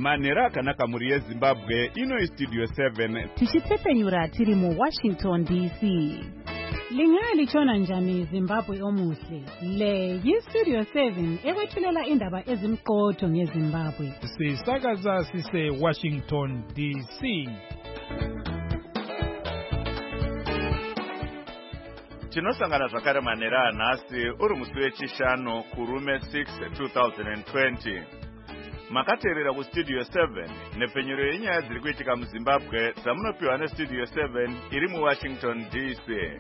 Manera akanaka muri yeZimbabwe ino Studio 7 tichitsepenyura tiri mu Washington DC. Lingali chona njani Zimbabwe omuhle. Le Studio 7 ekwethulela indaba ezimqotho ngeZimbabwe. Sisakaza sise Washington DC. Tinosangana zvakare manera anhasi uri musi wechishanu kurume 6 2020. Makateerera kuStudio 7 nepfenyuro yenyaya dziri kuitika muZimbabwe dzamunopiwa neStudio 7 iri muWashington DC.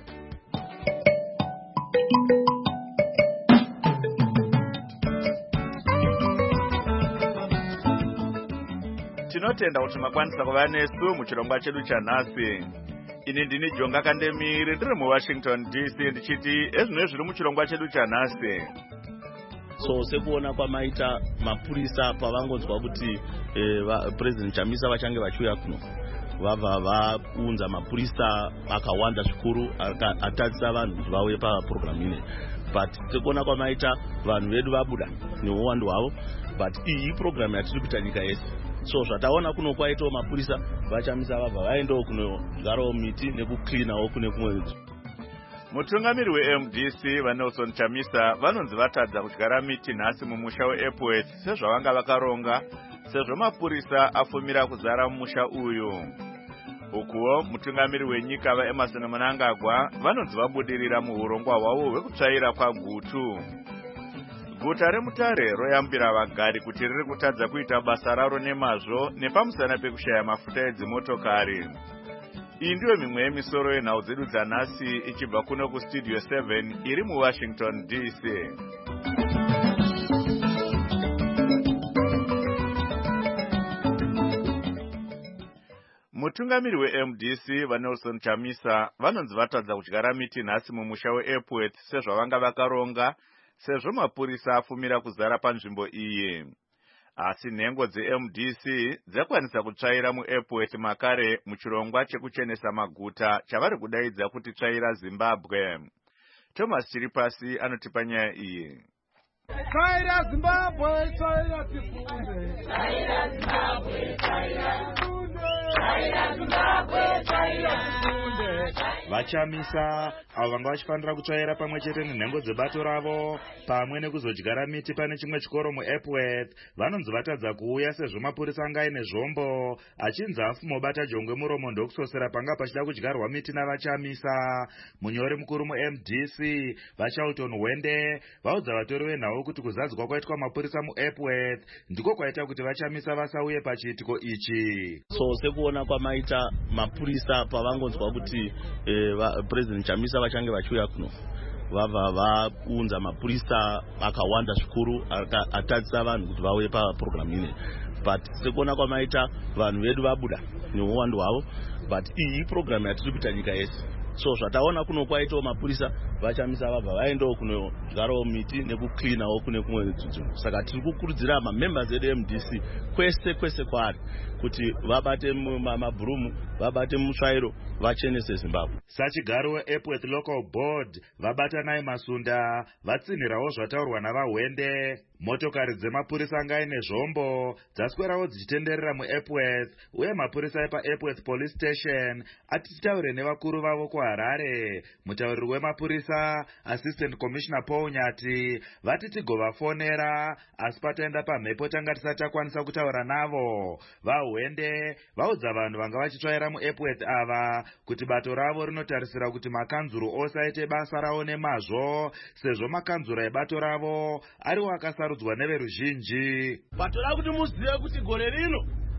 Tinotenda kuti makwanisa kuva nesu muchirongwa chedu chanhasi. Ini ndini Jonga Kandemiri ndiri muWashington DC ndichiti ezvino zviri muchirongwa chedu chanhasi. So sekuona kwamaita mapurisa pavangonzwa kuti President Chamisa vachange vachiuya kuno vabva vaunza mapurisa akawanda zvikuru atadzisa vanhu kuti vauye paprogramu ine, but sekuona kwamaita vanhu vedu vabuda neuwandu hwavo, but iyi program yatiri kuita nyika yese. So zvataona kuno kwaitawo mapurisa vaChamisa vabva vaendawo kunodyarawo miti nekuklinawo kune kumwe. Mutungamiri weMDC vaNelson Chamisa vanonzi vatadza kudyara miti nhasi mumusha weEpworth sezvavanga vakaronga, sezvo mapurisa afumira kuzara mumusha uyu. Ukuwo mutungamiri wenyika vaEmmerson Mnangagwa vanonzi vabudirira muurongwa hwavo hwekutsvaira kwagutu. Guta reMutare royambira vagari kuti riri kutadza kuita basa raro nemazvo nepamusana pekushaya mafuta edzimotokari. Iyi ndiyo mimwe yemisoro yenhau dzedu dzanhasi ichibva kuno kuStudio 7 iri muWashington DC. Mutungamiri weMDC vaNelson Chamisa vanonzi vatadza kudyara miti nhasi mumusha weEpworth sezvavanga vakaronga, sezvo mapurisa afumira kuzara panzvimbo iyi. Asi nhengo dzeMDC dzakwanisa kutsvaira muEpworth makare muchirongwa chekuchenesa maguta chavari kudaidza kuti Tsvaira Zimbabwe. Thomas Chiripasi anotipa nyaya iyi. Tsvaira Zimbabwe, tsvaira tifunde. Tsvaira Zimbabwe, tsvaira tifunde. Tsvaira Zimbabwe, tsvaira tifunde. VaChamisa avo vanga vachifanira kutsvaira pamwe chete nenhengo dzebato ravo pamwe nekuzodyara miti pane chimwe chikoro muEpworth vanonzi vatadza kuuya sezvo mapurisa anga aine zvombo achinzi afumobata jongwe muromo ndokusosera panga pachida kudyarwa miti navaChamisa. Munyori mukuru muMDC vaCharlton Wende vaudza vatori venhau kuti kuzadzwa kwaitwa mapurisa muEpworth ndiko kwaita kuti vaChamisa vasauye pachiitiko ichi. So sekuona kwamaita mapurisa pavangonzwa kuti President Chamisa vachange vachiuya kuno vabva vaunza mapurisa akawanda zvikuru atadzisa vanhu kuti vauye paprogramu ine, but sekuona kwamaita vanhu vedu vabuda neuwandu hwavo, but iyi program yatiri kuita nyika yese. So zvataona kuno kwaitawo mapurisa vaChamisa vabva vaendawo kunodyarawo miti nekuklinawo kune kumwe nzvimbo. Saka tiri kukurudzira mamembers edu eMDC kwese kwaari kuti vabate mabhurumu, vabate mutsvairo, vachenese Zimbabwe. Sachigaro weEpworth Local Board vabatanai Masunda vatsinhirawo zvataurwa navaWende. Motokari dzemapurisa anga aine zvombo dzaswerawo dzichitenderera muEpworth uye mapurisa epaEpworth Police Station atitaure nevakuru vavo kuHarare. Mutauriri wemapurisa Assistant Commissioner Paul Nyati vati tigovafonera asi pataenda pamhepo tanga tisati takwanisa kutaura navo. VaWende vaudza vanhu vanga vachitsvaira muEpworth ava kuti bato ravo rinotarisira kuti makanzuru ose aite basa ravo nemazvo sezvo makanzura ebato ravo ariwo akasarudzwa neveruzhinji. Bato ravo kuti muzive kuti gore rino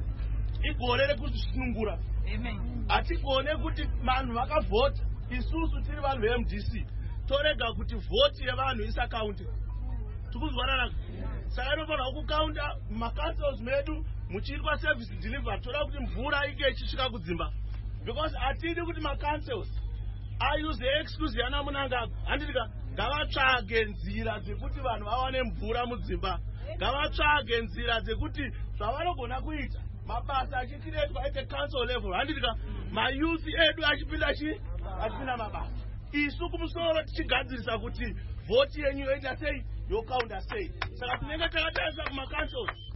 igore rekusunungura. Hatigone kuti vanhu vakavhota, isusu tiri vanhu veMDC torega kuti vhoti yevanhu isakaunte. Tikuzwanana. Saka inofanirwa kukaunta makancils medu muchiitwa service delivery toda kuti mvura ike ichisvika kudzimba, because atidi kuti macancils ause excuse yana Mnangagwa. Handika ngavatsvage nzira dzekuti vanhu vawane mvura mudzimba, ngavatsvage nzira dzekuti zvavanogona kuita mabasa achikiretwa at the council level. Handika mayouth edu achipinda mabasa. Isu kumusoro tichigadzirisa kuti voti yenyu yoita sei, yokaunda sei. Saka tinenge takatarisa kumacancils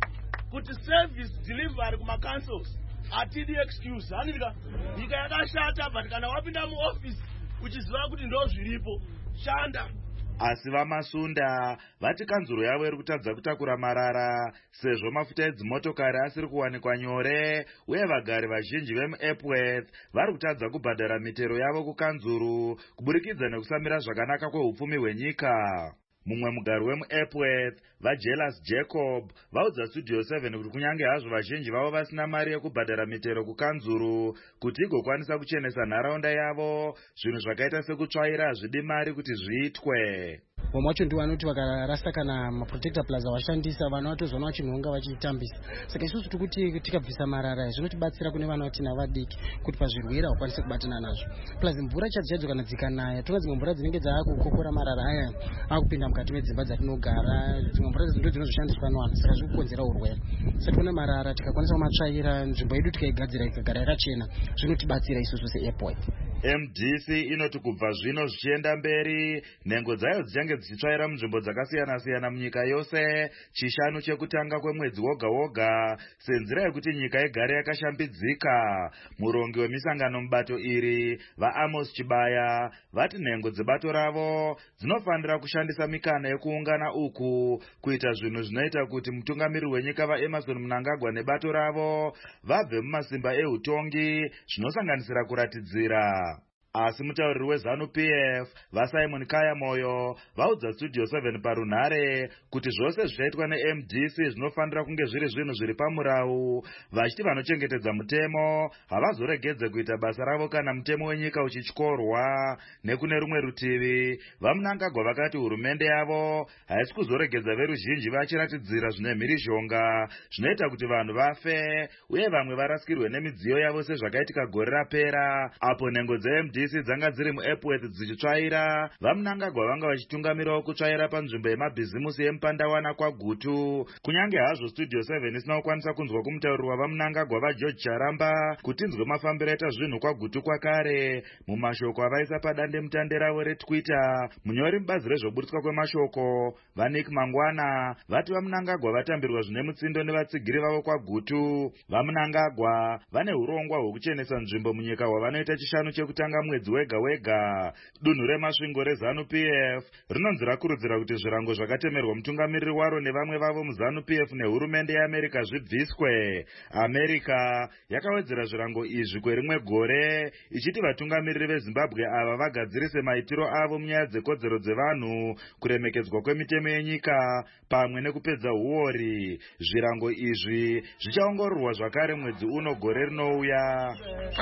kuti service delivery kuma-councils atidi excuse. Hanika nyika yakashata, but kana wapinda muoffice uchiziva kuti ndo zviripo, shanda. Asi vamasunda vati kanzuro yavo iri kutadza kutakura marara sezvo mafuta edzimotokari asiri kuwanikwa nyore, uye vagari vazhinji vemuEpworth vari kutadza kubhadhara mitero yavo kukanzuru kuburikidza nekusamira zvakanaka kwehupfumi hwenyika. Mumwe mugari wemuEpworth, vaJealous Jacob, vaudza Studio 7 kuti kunyange hazvo vazhinji vavo vasina mari yekubhadhara mitero kukanzuru kuti igokwanisa kuchenesa nharaunda yavo, zvinhu zvakaita sekutsvaira hazvidi mari kuti zviitwe. Vamwe vacho ndivo vanoti vakarasa kana maprotector plaza vashandisa vana vatozona vachinhonga vachitambisa. Saka isusu tikuti tikabvisa marara zvinotibatsira kune vana vatina vadiki kuti pazvirwere vakwanise kubatana nazvo. Plus mvura chadzo kana dzikanaya, tona dzimwe mvura dzinenge dzaakukokora marara aya akupinda mukati medzimba dzatinogara, dzimwe mvura ndo dzinozoshandiswa nevanhu, saka zviri kukonzera urwere. Saka tone marara tikakwanisa kumatsvaira nzvimbo yedu tikaigadzira ikagara yakachena, zvinotibatsira isusu seAirport. MDC inoti kubva zvino zvichienda mberi, nhengo dzayo dzichange dzichitsvaira munzvimbo dzakasiyana-siyana munyika yose chishanu chekutanga kwemwedzi woga woga, senzira yekuti nyika igare yakashambidzika. Murongi wemisangano mubato iri, vaAmos Chibaya, vati nhengo dzebato ravo dzinofanira kushandisa mikana yekuungana uku kuita zvinhu zvinoita kuti mutungamiri wenyika vaEmmerson Mnangagwa nebato ravo vabve mumasimba eutongi, zvinosanganisira kuratidzira. Asi mutauriri weZANU-PF vaSimon Kayamoyo vaudza Studio 7 parunhare kuti zvose zvichaitwa neMDC zvinofanira kunge zviri zvinhu zviri pamurau, vachiti vanochengetedza mutemo havazoregedze kuita basa ravo kana mutemo wenyika uchityorwa. Nekune rumwe rutivi, vaMnangagwa vakati hurumende yavo haisi kuzoregedza veruzhinji vachiratidzira zvine mhirizhonga zvinoita kuti vanhu vafe uye vamwe varasikirwe nemidziyo yavo sezvakaitika gore rapera, apo nhengo dzeMDC dzanga dziri muEpworth dzichitsvaira. VaMnangagwa vanga vachitungamirawo kutsvaira panzvimbo yemabhizimusi yemupandawana kwaGutu. Kunyange hazvo Studio 7 isina kukwanisa kunzwa kumutauriri wavaMnangagwa vaGeorge Charamba kuti inzwe mafambiro aita zvinhu kwaGutu kwakare. Mumashoko avaisa padande mutande ravo reTwitter, munyori mubazi rezvoburitswa kwemashoko vaNick Mangwana vati vaMnangagwa vatambirwa zvine mutsindo nevatsigiri vavo kwaGutu. VaMnangagwa vane urongwa hwekuchenesa nzvimbo munyika hwavanoita chishanu chekutanga mwedzi wega wega. Dunhu remasvingo reZANU-PF rinonzi rakurudzira kuti zvirango zvakatemerwa mutungamiriri waro nevamwe vavo muZANU-PF nehurumende yeAmerica zvibviswe. America yakawedzera zvirango izvi kwerimwe gore ichiti vatungamiriri veZimbabwe ava vagadzirise maitiro avo munyaya dzekodzero dzevanhu, kuremekedzwa kwemitemo yenyika pamwe nekupedza huori. Zvirango izvi zvichaongororwa zvakare mwedzi uno gore rinouya.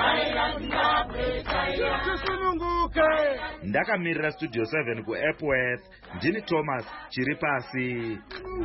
Ndakamirira Studio 7 kuEpworth, ndini Thomas Chiripasi.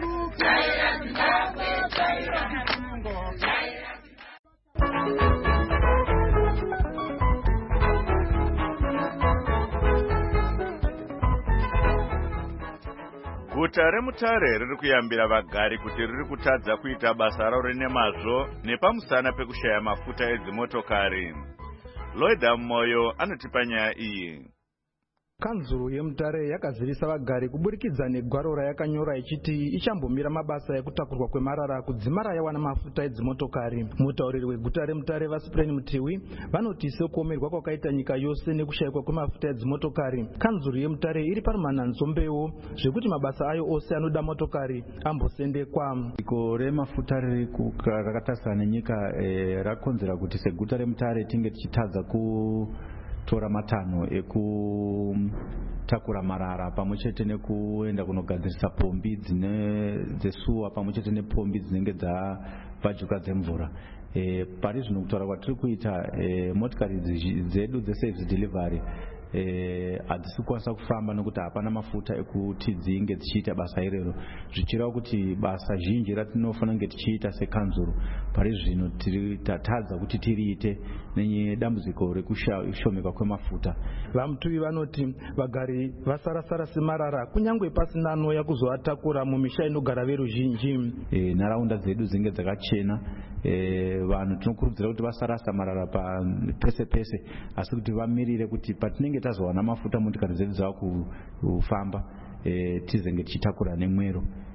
Guta reMutare riri kuyambira vagari kuti riri kutadza kuita basa raro nemazvo nepamusana pekushaya mafuta edzimotokari. Lloyd Moyo anotipa nyaya iyi. Kanzuru yeMutare yakazivisa vagari kuburikidza negwaro rayakanyora ichiti ichambomira mabasa ekutakurwa kwemarara kudzimara yawana mafuta edzimotokari. Mutauriri weguta reMutare vaSipreni Mutiwi vanoti sekuomerwa kwakaita nyika yose nekushayikwa kwemafuta edzimotokari, kanzuru yeMutare iri parumanhanzo mbeu zvekuti mabasa ayo ose anoda motokari ambosendekwa. Iko remafuta riri rakatasana nenyika rakonzera kuti seguta reMutare tinge tichitadza tora matanho ekutakura marara pamwechete nekuenda kunogadzirisa pombi dzesuwa pamwechete nepombi dzinenge dzabvajuka dzemvura. Pari zvino kutaura kwatiri kuita motikari dzedu dzeservice delivery hadzisi kukwanisa kufamba nokuti hapana mafuta ekuti dzinge dzichiita basa irero, zvichireva kuti basa zhinji ratinofanira kunge tichiita sekanzuru pari zvino tatadza kuti tiriite nedambudziko rekushomeka kwemafuta. VaMutiwi vanoti vagari vasarasara semarara kunyange pasina anouya kuzoatakura mumisha inogara veruzhinji. Nharaunda dzedu dzinge dzakachena, vanhu tinokurudzira kuti vasarasa marara pese pese, asi kuti vamirire kuti patinenge tazowana mafuta motikari dzedu dzava kufamba tizenge tichitakura nemwero.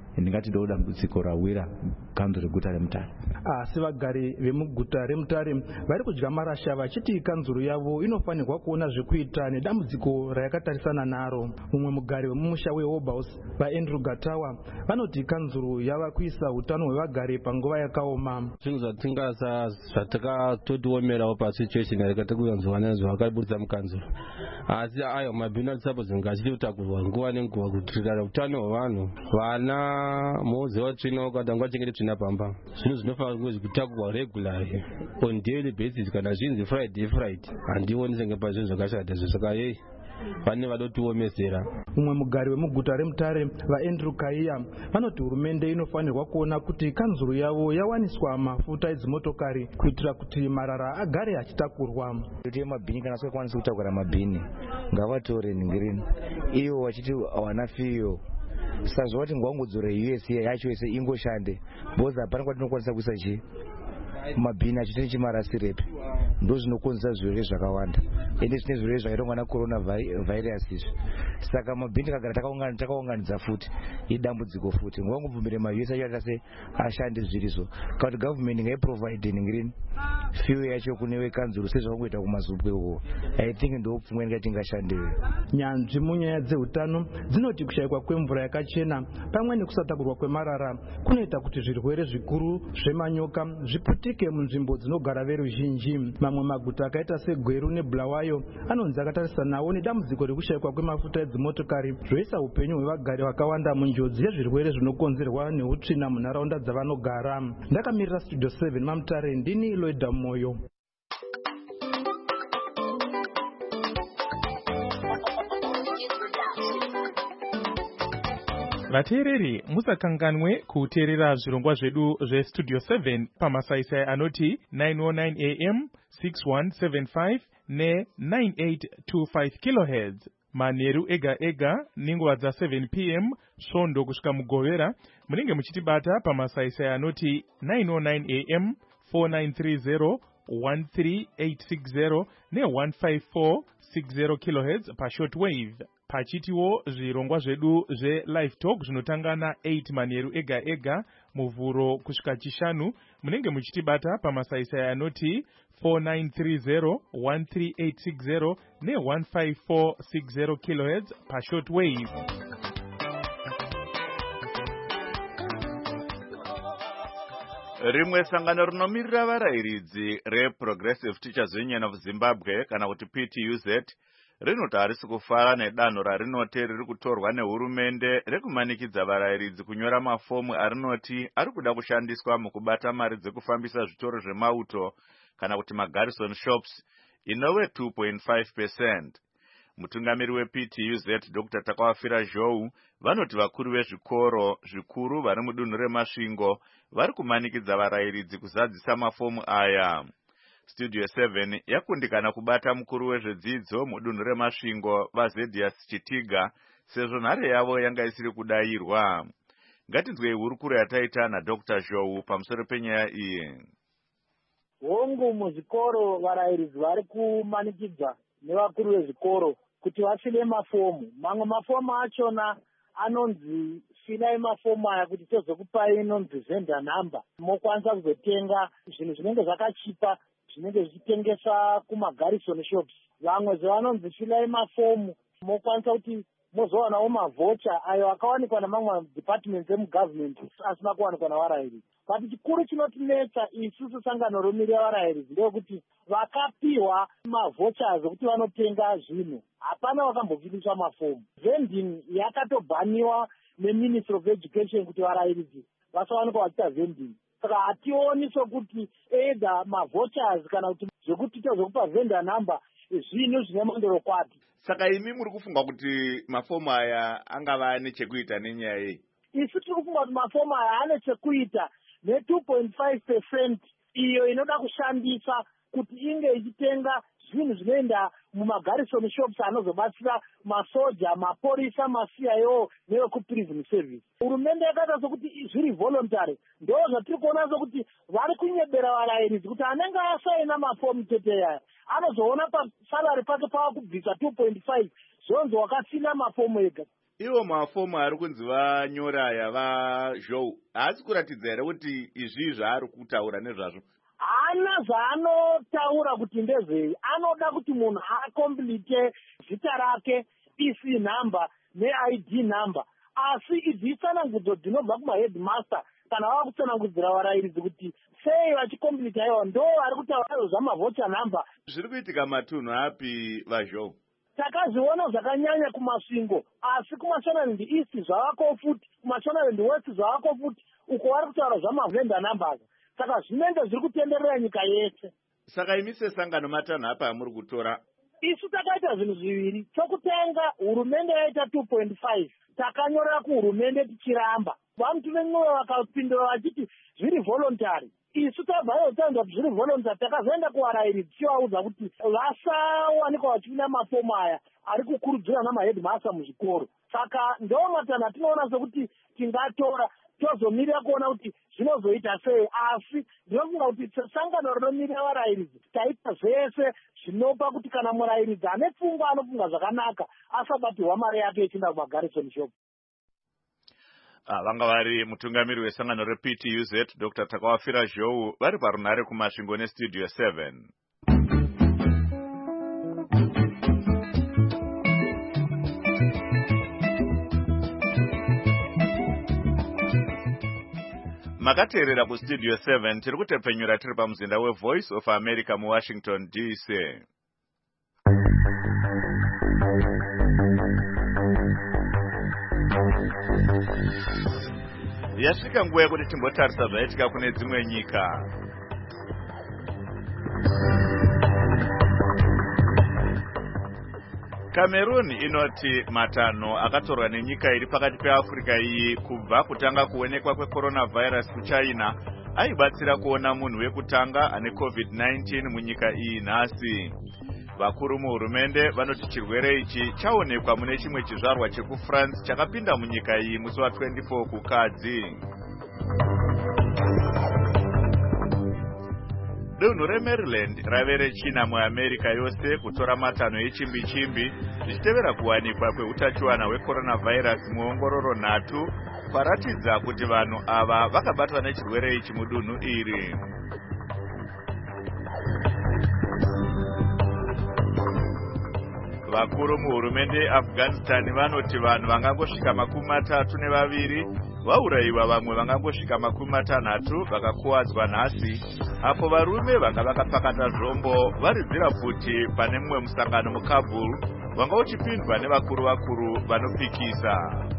ndingati ndo dambudziko rawira kanzuro reguta reMutare. Asi vagari vemuguta reMutare vari kudya marasha vachiti kanzuro yavo inofanirwa kuona zvekuita nedambudziko rayakatarisana naro. Mumwe mugari wemumusha weHobhouse vaAndrew Gatawa vanoti kanzuro yava kuisa utano hwevagari panguva yakaoma. Zvinhu zvatakatotiomerawo pasituation yakatakuyanzwa nazvo vakaburitsa mukanzuro, asi ayo mabhini atisapozenge achitakurwa nguva nenguva kutirira utano hwevanhu. Vana mozewa tsvina ukatangwa chengete tsvina pamba, zvinhu zvinofanira kunge zvikutakurwa regularly on daily basis, kana zvinzi Friday handioni senge pazvinhu zvakashata saka vane vadotiomesera. Mumwe mugari wemuguta reMutare vaAndrew Kaiya vanoti hurumende inofanirwa kuona kuti kanzuro yavo yawaniswa mafuta edzimotokari kuitira kuti marara agare achitakurwa. Kuti mabhini kana sikwanisa kutakura mabhini ngavatore ningirini ivo vachiti hawana fiyo. Saka kuti ngwangudzore US yacho yese ingoshande boza hapana kwatinokwanisa kuisa chi mabhini achitene chimarasirepi ndo zvinokonzera zvirwere zvakawanda ende zvine zvirwere zvakaitwa na corona virus izvi. Saka mabhini kagara takaunganidza futi idambudziko futi ngwangubvumire maUS acho se ashande zvirizo kuti government ngaiprovide ningirini fuel yacho kune wekanzuro sezvakungoita kumazupwe uko. I think ndo pfumwe ngatingashande. Nyanzvi munyaya dzeutano dzinoti kushayikwa kwemvura yakachena pamwe nekusatakurwa kwemarara kunoita kuti zvirwere zvikuru zvemanyoka zviputike munzvimbo dzinogara veruzhinji. Mamwe maguta akaita seGweru neBulawayo anonzi akatarisanawo nedambudziko rekushayikwa kwemafuta edzimotokari zvoisa upenyu hwevagari vakawanda munjodzi yezvirwere zvinokonzerwa neutsvina munharaunda dzavanogara. Ndakamirira Studio 7 maMutare, ndini Loida Moyo. Vateereri musakanganwe kuteerera zvirongwa zvedu zveStudio 7 pamasaisai anoti 909 AM, 6175 ne9825 kHz manheru ega ega nenguva dza7 PM svondo kusvika mugovera. Munenge muchitibata pamasaisai anoti 909 AM, 4930 13860 ne15460 kHz pashortwave. Pachitiwo zvirongwa zvedu zveLive Talk zvinotanga na8 manheru ega ega muvhuro kusvika chishanu. Munenge muchitibata pamasaisai anoti 4930 13860 ne15460 kHz pashortwave. Rimwe sangano rinomirira varayiridzi reProgressive Teachers Union of Zimbabwe kana kuti PTUZ rinoti harisi kufara nedanho rarinoti riri kutorwa nehurumende rekumanikidza varayiridzi kunyora mafomu arinoti ari kuda kushandiswa mukubata mari dzekufambisa zvitoro zvemauto kana kuti magarrison shops inove 2.5%. Mutungamiri wePTUZ Dr. Takawafira Zhou vanoti vakuru vezvikoro zvikuru vari mudunhu reMasvingo vari kumanikidza varayiridzi kuzadzisa mafomu aya. Studio 7 yakundikana kubata mukuru wezvedzidzo mudunhu reMasvingo vaZedius Chitiga sezvo nhare yavo yanga isiri kudayirwa. Ngatinzwei hurukuro yataita naDr. Zhou pamusoro penyaya iyi. Hongu muzvikoro varayiridzi vari kumanikidza nevakuru vezvikoro kuti vafile mafomu. Mamwe mafomu achona anonzi filai mafomu aya kuti tozokupai inonzi vendor number. Mokwanisa kuzotenga zvinhu zvinenge zvakachipa zvinenge zvichitengesa kumagarrison shops. Vamwe zvavanonzi filai mafomu mokwanisa kuti mozowanawo mavoucher ayo akawanikwa namamwe departments emugovernment asina kuwanikwa navarayiridzi. But chikuru chinotinetsa isusu sangano romirira varayiridzi ndekuti vakapiwa mavouchers okuti vanotenga zvinhu hapana vakambofiniswa mafomu. Vending yakatobhaniwa neMinistry of Education kuti varayiridzi vasawanikwa vachiita vending. Saka hationi sokuti either mavouchers kana kuti zvekuti tozokupa vendor number zvinhu zvine mandorokwati. Saka imi muri kufunga kuti mafomu aya angava nechekuita nenyaya iyi? Isu tiri kufunga kuti mafomu aya ane chekuita ne2.5% iyo inoda kushandisa kuti inge ichitenga zvinhu zvinoenda mumagarrison shops anozobatsira masoja, maporisa, maCIO nevekuprison service. Hurumende yakaita sokuti zviri voluntary. Ndo zvatiri kuona sokuti vari kunyebera varayiridzi kuti anenge asaina mafomu chete aya anozoona pasalary pake pava kubvisa 2.5 zvonzi wakasina mafomu ega. iwo mafomu ari kunzi vanyora yavazhou haasi kuratidza here kuti izvi zvaari kutaura nezvazvo? Haana zvaanotaura kuti ndezvei. Anoda kuti munhu akomplete zita rake, EC number neID number. Asi idzi itsanangudzo dzinobva kumaheadmaster kana vava kutsanangudzira varayiridzi kuti sei vachikompleta ivo ndo vari kutaura zvamavhocha number. Zviri kuitika matunhu api vazhou? Takazviona zvakanyanya kumasvingo, asi kumashonaland east zvavako futi, kumashonaland west zvavako futi, uko vari kutaura zvamavenda numbers. Saka zvinenge zviri kutenderera nyika yese. Saka imi sesangano matanhu apa amuri kutora? Isu takaita zvinhu zviviri. Chokutenga, hurumende yaita 2.5. Takanyorera kuhurumende tichiramba. Vantu venyuwe vakapindura vachiti zviri voluntary. Isu tabvayo taenda kuti zviri voluntary, takazoenda kuvarayiri tichivaudza kuti vasawanikwa vachipinda mafomu aya ari kukurudzirwa namaheadmaster muzvikoro. Saka ndo matanhu atinoona sekuti tingatora tozomirira kuona kuti zvinozoita sei. Asi ndinofunga kuti sangano rinomirira varayiridzi taita zvese zvinopa kuti kana murayiridzi ane pfungwa anofunga zvakanaka asabatirwa mari yake ichienda kumagarrison shop. Vanga vari mutungamiri wesangano rePTUZ Dr. Takawafira Zhou vari parunhare kumasvingo nestudio 7. Makateerera kustudio 7 tiri kutepfenyura tiri pamuzinda weVoice of America muWashington DC. Yasvika nguva yekuti timbotarisa zvaitika kune dzimwe nyika. Cameroon inoti matanho akatorwa nenyika iri pakati peAfrica iyi kubva kutanga kuonekwa kwecoronavirus kuChina aibatsira kuona munhu wekutanga ane COVID-19 munyika iyi nhasi. Vakuru muhurumende vanoti chirwere ichi chaonekwa mune chimwe chizvarwa chekuFrance chakapinda munyika iyi musi wa24 kukadzi. Dunhu reMaryland rave rechina muAmerica yose kutora matanho echimbi-chimbi zvichitevera kuwanikwa kweutachiwana hwecoronavirus muongororo 3 kwaratidza kuti vanhu ava vakabatwa nechirwere ichi mudunhu iri. Vakuru muhurumende Afghanistan vanoti vanhu vangangosvika 32 vaurayiwa, vamwe vangangosvika 60 vakakuwadzwa nhasi, apo varume vanga vakapakata zvombo varidzira futi pane mumwe musangano muKabul wanga uchipindwa nevakuru vanopikisa.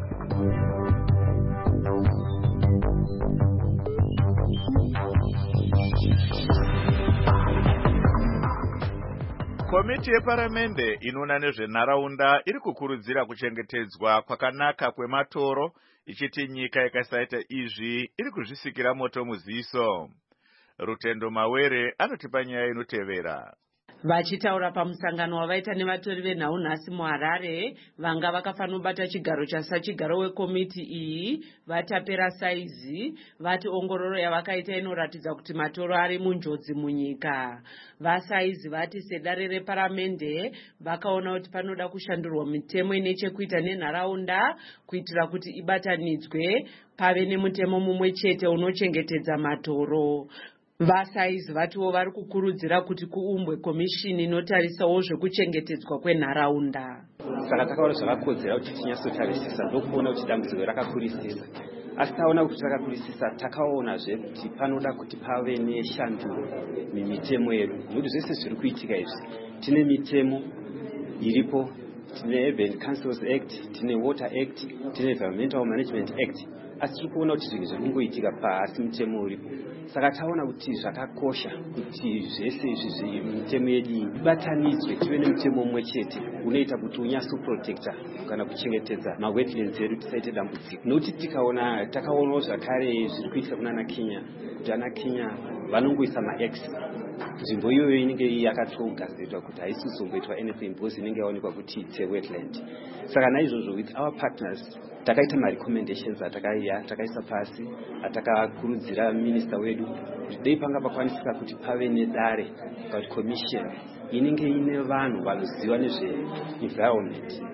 Komiti yeparamende inoona nezvenharaunda iri kukurudzira kuchengetedzwa kwakanaka kwematoro, ichiti nyika ikasaita izvi iri kuzvisikira moto muziso. Rutendo Mawere anotipa nyaya inotevera. Vachitaura pamusangano wavaita nevatori venhau nhasi muHarare, vanga vakafanira kubata chigaro chigaro wekomiti iyi vatapera saizi vati ongororo yavakaita inoratidza kuti matoro ari munjodzi munyika. Vasaizi vati sedare reparamende vakaona kuti panoda kushandurwa mitemo ine chekuita nenharaunda kuitira kuti ibatanidzwe pave nemutemo mumwe chete unochengetedza matoro. Vasaizi vatiwo vari kukurudzira kuti kuumbwe komishini inotarisawo zvekuchengetedzwa kwenharaunda. Saka takaona zvakakodzera kuti tinyatsotarisisa ndokuona kuti dambudziko rakakurisisa. Asi taona kuti rakakurisisa, takaonazve kuti panoda kuti pave neshanduro mumitemo yedu. Nokuti zvese zviri kuitika izvi, tine mitemo iripo, tine Urban Councils Act, tine Water Act, tine Environmental Management Act. Asi tiri kuona kuti zvinhu zviri kungoitika pasi mutemo uripo. Saka taona kuti zvakakosha kuti zvese izvi mitemo yedu ibatanidzwe tive nemutemo umwe chete unoita kuti unyatsoprotecta kana kuchengetedza mawetlands edu tisaite dambudziko. Nokuti takaonawo zvakare zviri kuitika kuna Kenya, kuti ana Kenya vanongoisa max. Nzvimbo iyoyo inenge yakatogadzirwa kuti haisi kuzomboitwa anything because inenge yaonekwa kuti it's a wetland. Saka naizvozvo with our partners takaita ma-recommendations atakaisa pasi, atakakurudzira minista wedu kuti dei panga pakwanisika kuti pave nedare kuti commission inenge ine vanhu vanoziva nezve-environment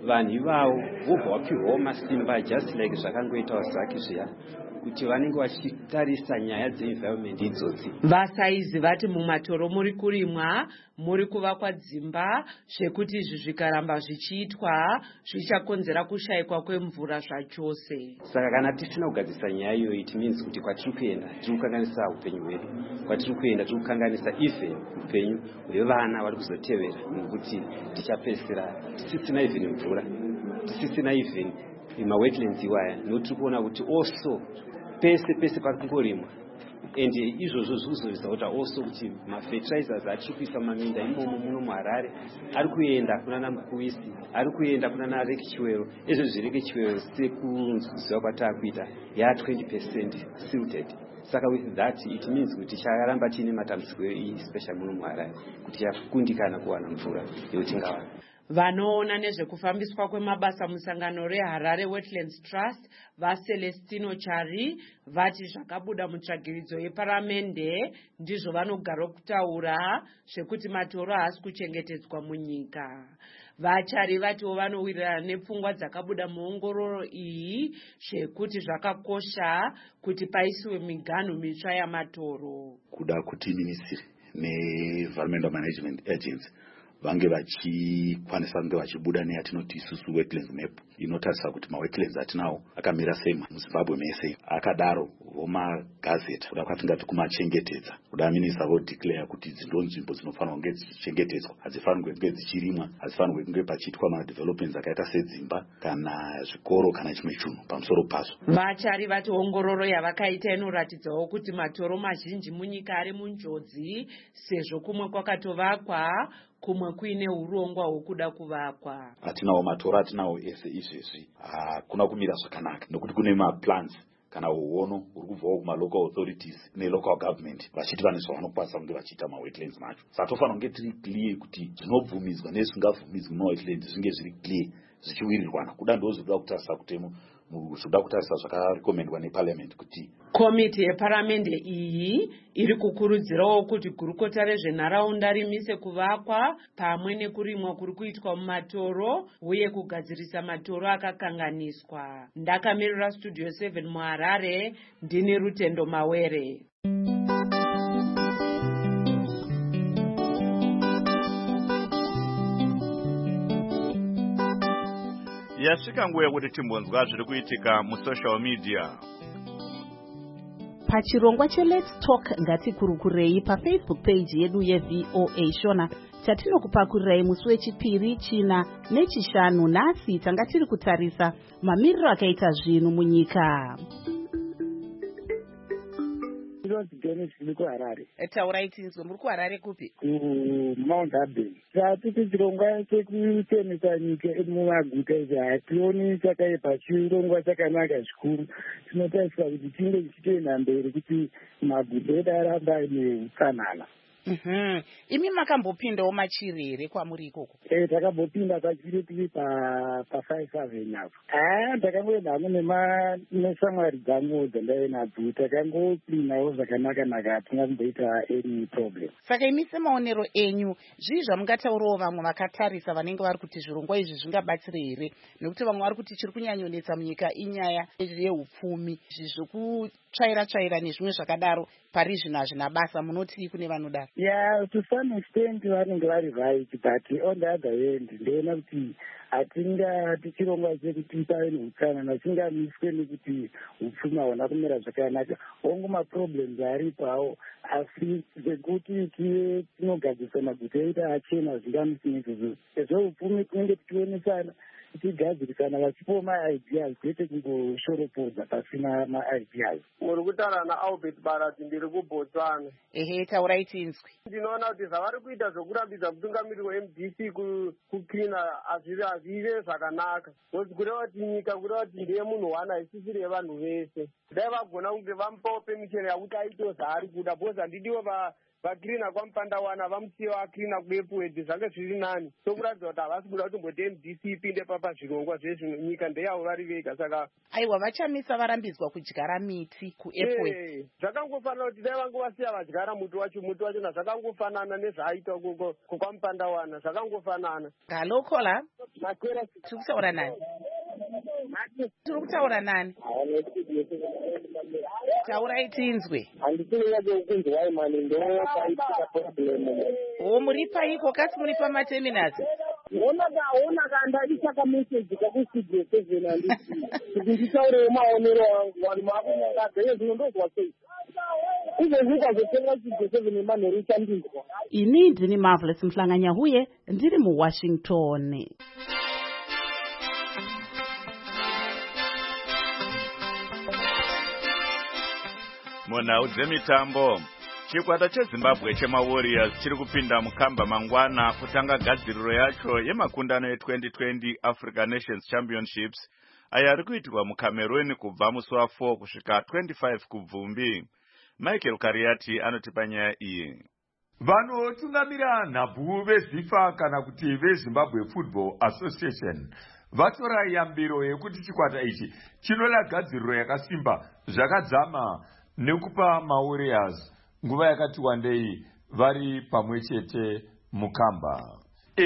vanhu ivavo vobva vapihwawo masimba just like zvakangoitawo zaki zviya kuti vanenge vachitarisa nyaya dzeenvironment idzodzi. Vasaizi vati mumatoro muri kurimwa, muri kuvakwa dzimba, zvekuti izvi zvikaramba zvichiitwa zvichakonzera kushayikwa kwemvura zvachose. Saka kana tisina kugadzirisa nyaya iyoyi, it means kuti kwatiri kuenda tiri kukanganisa upenyu hwedu, kwatiri kuenda tiri kukanganisa even upenyu hwevana vari kuzotevera, nokuti tichapedzisira tisisina even mvura, tisisina even mawetlands iwaya, notiri kuona kuti also pese pari kungorimwa, and izvozvo zvirikuzovisa kuti also kuti mafertilizers atiri kuisa mumaminda imomo muno muHarare ari kuenda kunana Mukuisi, ari kuenda kunana Reke Chiwero. Izvo zvireke Chiwero sekuziva kwataakuita ya 20% silted. Saka with that it means kuti chakaramba tiine matambudziko especially muno muHarare kuti chakundikana kuwana mvura yotingawana. Vanoona nezvekufambiswa kwemabasa musangano reHarare Wetlands Trust vaCelestino Chari vati zvakabuda mutsvagiridzo yeparamende ndizvo vanogara kutaura zvekuti matoro haasi kuchengetedzwa munyika. Vachari vatiwo vanowirirana nepfungwa dzakabuda muongororo iyi zvekuti zvakakosha kuti paisiwe miganhu mitsva yamatoro. Kuda kuti Ministry neEnvironmental Management Agency vange vachikwanisa kunge vachibuda neyatinoti isusu wetlands map inotarisa kuti mawetlands atinawo akamira sei muZimbabwe mese. Akadaro vomagazeta kuda kwatingati kumachengetedza, kuda minista vodeclare kuti idzi ndo nzvimbo dzinofanirwa kunge dzichichengetedzwa, hadzifanirwi kunge dzichirimwa, hadzifanirwi kunge pachiitwa madevelopments akaita sedzimba kana zvikoro kana chimwe chinhu pamusoro pazvo. Vachari vati ongororo yavakaita inoratidzawo kuti matoro mazhinji munyika ari munjodzi sezvo kumwe kwakatovakwa kumwe kuine urongwa hwekuda kuvakwa. Atinawo matoro atinawo ese izvezvi hakuna kumira zvakanaka nokuti kune maplans kana uono uri kubvawo kumalocal authorities nelocal government vachiti vane zvavanokwanisa kunge vachiita mawetlands macho. Saka tofanira kunge tiri clear kuti zvinobvumidzwa nezvisingabvumidzwi mumawetlands zvinge zviri clear zvichiwirirwana. Kuda ndo zvinoda kutarisa kutemo zvoda kutarisa zvakarekomendwa neparliament kuti komiti yeparamende iyi iri kukurudzirawo kuti gurukota rezvenharaunda rimise kuvakwa pamwe nekurimwa kuri kuitwa mumatoro uye kugadzirisa matoro akakanganiswa. Ndakamirira Studio 7 muHarare, ndini Rutendo Mawere. Yasvika nguva yekuti timbonzwa zviri kuitika musocial media. Pachirongwa cheLet's Talk ngatikurukurei paFacebook page yedu yeVOA Shona chatinokupakurirai musi wechipiri, china nechishanu. Nhasi tanga tiri kutarisa mamiriro akaita zvinhu munyika. Ndiri kuHarare. Taurai tinzwe, muri kuHarare kupi? Mount Abbey. Tatiti chirongwa chekutemesa nyika mumaguta izvi hationi chakaipa, chirongwa chakanaka zvikuru. Tinotarisira kuti tinge tichitoenda mberi kuti maguta edu aramba neutsanana. Imi makambopindawo machiri here kwamuri ikoko? Takambopinda pachiri tiri pa5-7 apo. Takangoenda hangu neshamwari dzangu dzandaive nadzo, takangopinawo zvakanaka-naka, hatina kumboita any problem. Saka imi semaonero enyu, zvii zvamungataurawo vamwe vakatarisa vanenge vari kuti zvirongwa izvi zvingabatsire here? Nekuti vamwe vari kuti chiri kunyanyonetsa munyika inyaya yeupfumi, zvekutsvaira-tsvaira nezvimwe zvakadaro. Pari zvino hazvina basa, munoti kune vanodaro? To some extent vanenge vari right, but on the other hand ndoona kuti hatingati chirongwa chekuti pave neutsanana chingamiswe nekuti upfumi hauna kumira zvakanaka. Hongu maproblems aripo hawo, asi zvekuti tive tinogadzirisa maguta edu achena zvingamisi nezvozvo. Zveupfumi tinenge tichionesana tichigadzirisana vachipowo maideas kwete kungoshorofodza pasina maideas. Muri kutaura naAlbert Barati, ndiri kuBotswana. Taurai tinzwi. Ndinoona kuti zvavari kuita zvokurambidza mutungamiri weMDC kuklina hazvive zvakanaka. Nokuti kureva kuti nyika kureva kuti ndeye munhu wana isisiri yevanhu vese. Dai vagona kunge vamupawo pemichero yakuti aitewo zvaari kuda, because handidiwo vakirina kwamupandawana vamusiya vakirina kuepwed zvange zviri nani sokuratidza kuti havasi kuda kutomboti MDC ipinde papazvirongwa zvezvino nyika ndeyavo vari vega saka aiwa vachamisa varambidzwa kudyara miti kuepwed zvakangofanana kuti dai vange vasiya vadyara muti wachona zvakangofanana nezvaaita ukoko kwamupandawana zvakangofanana galokola tiri kutaura nani taurai tinzwe handisinoyakunzwai mani ndopaitika problem muri paiko kasi muri pamaterminals ona kandadisaka meseji kakustudio 7 handisi kuti nditaurewo maonero angu vanhu maakunyangadzenye zvinondozwa sei izvezvi ukazotenga studio 7 nemanhero ishandiswa. Ini ndini Marvelous Mhlanganyahuye ndiri muWashington. Munhau dzemitambo, chikwata cheZimbabwe chemaWarriors chiri kupinda mukamba mangwana kutanga gadziriro yacho yemakundano e2020 African Nations Championships aya ari kuitirwa muCameroon kubva musi wa4 kusvika 25 kubvumbi. Michael Kariati anotipa nyaya iyi. Vanotungamira nhabvu veZIFA kana kuti veZimbabwe Football Association vatora yambiro yekuti chikwata ichi chinoda gadziriro yakasimba zvakadzama nekupa maWarriors nguva yakati wandei vari pamwe chete mukamba.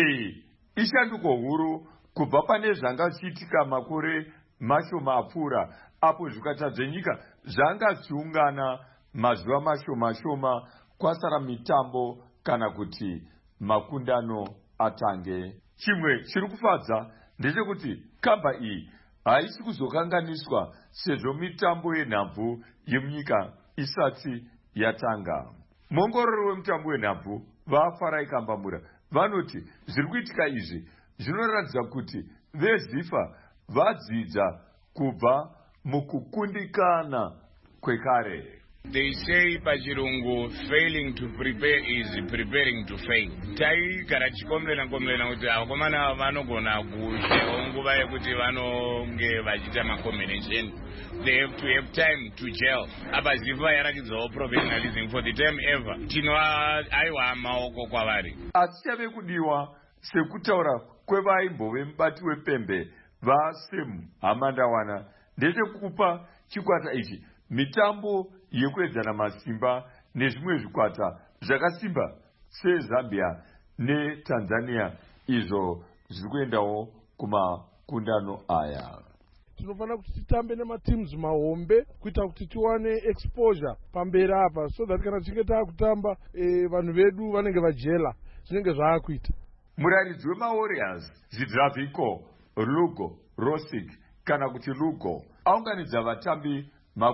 Ishanduko huru kubva pane zvanga zvichiitika makore mashoma apfuura apo zvikata zvenyika zvanga zvichiungana mazuva mashoma kwasara mitambo kana kuti makundano atange. Chimwe chiri kufadza ndechekuti kamba iyi haisi kuzokanganiswa sezvo mitambo yenhabvu yemunyika isati yatanga. Muongorori wemutambo wenhabvu vaFarai Kambamura vanoti zviri kuitika izvi zvinoratidza kuti veZIFA vadzidza kubva mukukundikana kwekare. They say pachirungu failing to prepare is preparing to fail. Taigara tichikomberana kuti vakomana vanogona kushayawo nguva yekuti vanonge vachiita macombination. They have to have time to gel. Apa ZIFA yarakidzawo professionalism for the time ever. Aiwa maoko kwavari. Asichave kudiwa sekutaura kwevaimbove mubati wepembe vaSem Hamandawana ndechekupa chikwata ichi mitambo yekuedzana masimba nezvimwe zvikwata zvakasimba seZambia neTanzania izvo zviri kuendawo kumakundano aya. Tinofanira kuti titambe nemateams mahombe kuita kuti tiwane exposure pamberi apa so that kana tichinge taakutamba vanhu vedu vanenge vajela zvinenge zvaakuita. Muraridzi wemaWarriors Zidraviko Lugo Rosik kana kuti Lugo aunganidza vatambi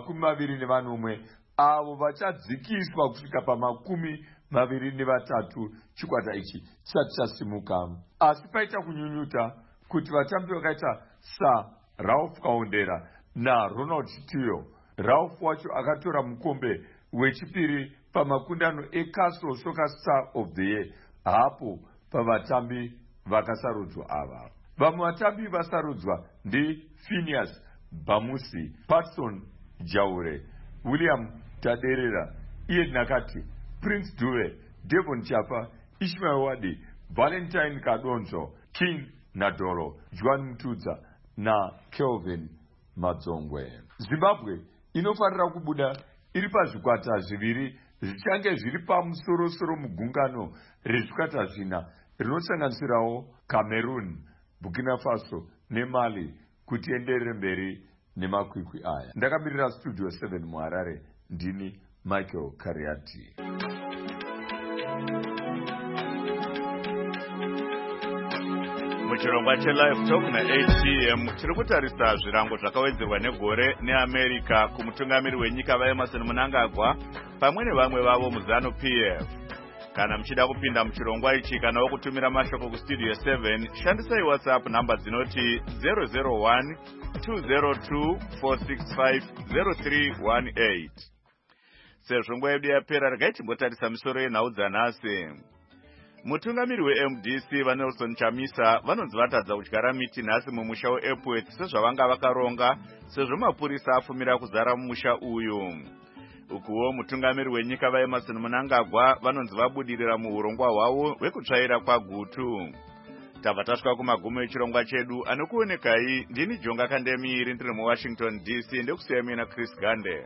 21 avo vachadzikiswa kusvika pa23 chikwata ichi chisati chasimuka. Asi paita kunyunyuta kuti vatambi vakaita Ralph Kaondera naRonald Chitiyo, Ralph wacho akatora mukombe wechipiri pamakundano eCastle Soccer Star of the Year hapo pavatambi vakasarudzwa ava. Vamwe vatambi vasarudzwa ndi Phineas Bamusi, Patson Jaure, William Taderera, Ian Nakati, Prince Dube, Devon Chapa, Ishmael Wadi, Valentine Kadonzo, King Nadolo, Juan Mutudza na Kelvin Madzongwe. Zimbabwe inofanira kubuda iri pazvikwata zviviri zvichange zviri pamusoro mugungano rezvikwata zvina rinosanganisirawo Cameroon, Burkina Faso neMali kuti enderere mberi nemakwikwi aya. Ndakamirira Studio 7 muHarare, ndini Michael Kariati. Muchirongwa cheLive Talk na8pm tiri kutarisa zvirango zvakawedzerwa negore neAmerica kumutungamiri wenyika vaEmerson Mnangagwa pamwe nevamwe vavo muZanu PF. Kana muchida kupinda muchirongwa ichi kana wokutumira mashoko kuStudio 7 shandisai WhatsApp namba dzinoti 001 202 465 0318. Sezvo nguva yedu yapera regai timbotarisa misoro yenhau dzanhasi. Mutungamiri weMDC vaNelson Chamisa vanonzi vatadza kudyara miti nhasi mumusha weEpworth sezvavanga vakaronga sezvo mapurisa afumira kuzara mumusha uyu. ukuwo mutungamiri wenyika vaEmmerson Mnangagwa vanonzi vabudirira muurongwa hwavo hwekutsvaira kwagutu. Tabva tasvika kumagumo echirongwa chedu. Anokuonekai ndini Jonga Kandemiri ndiri muWashington DC ndekusiya mina Chris Gande.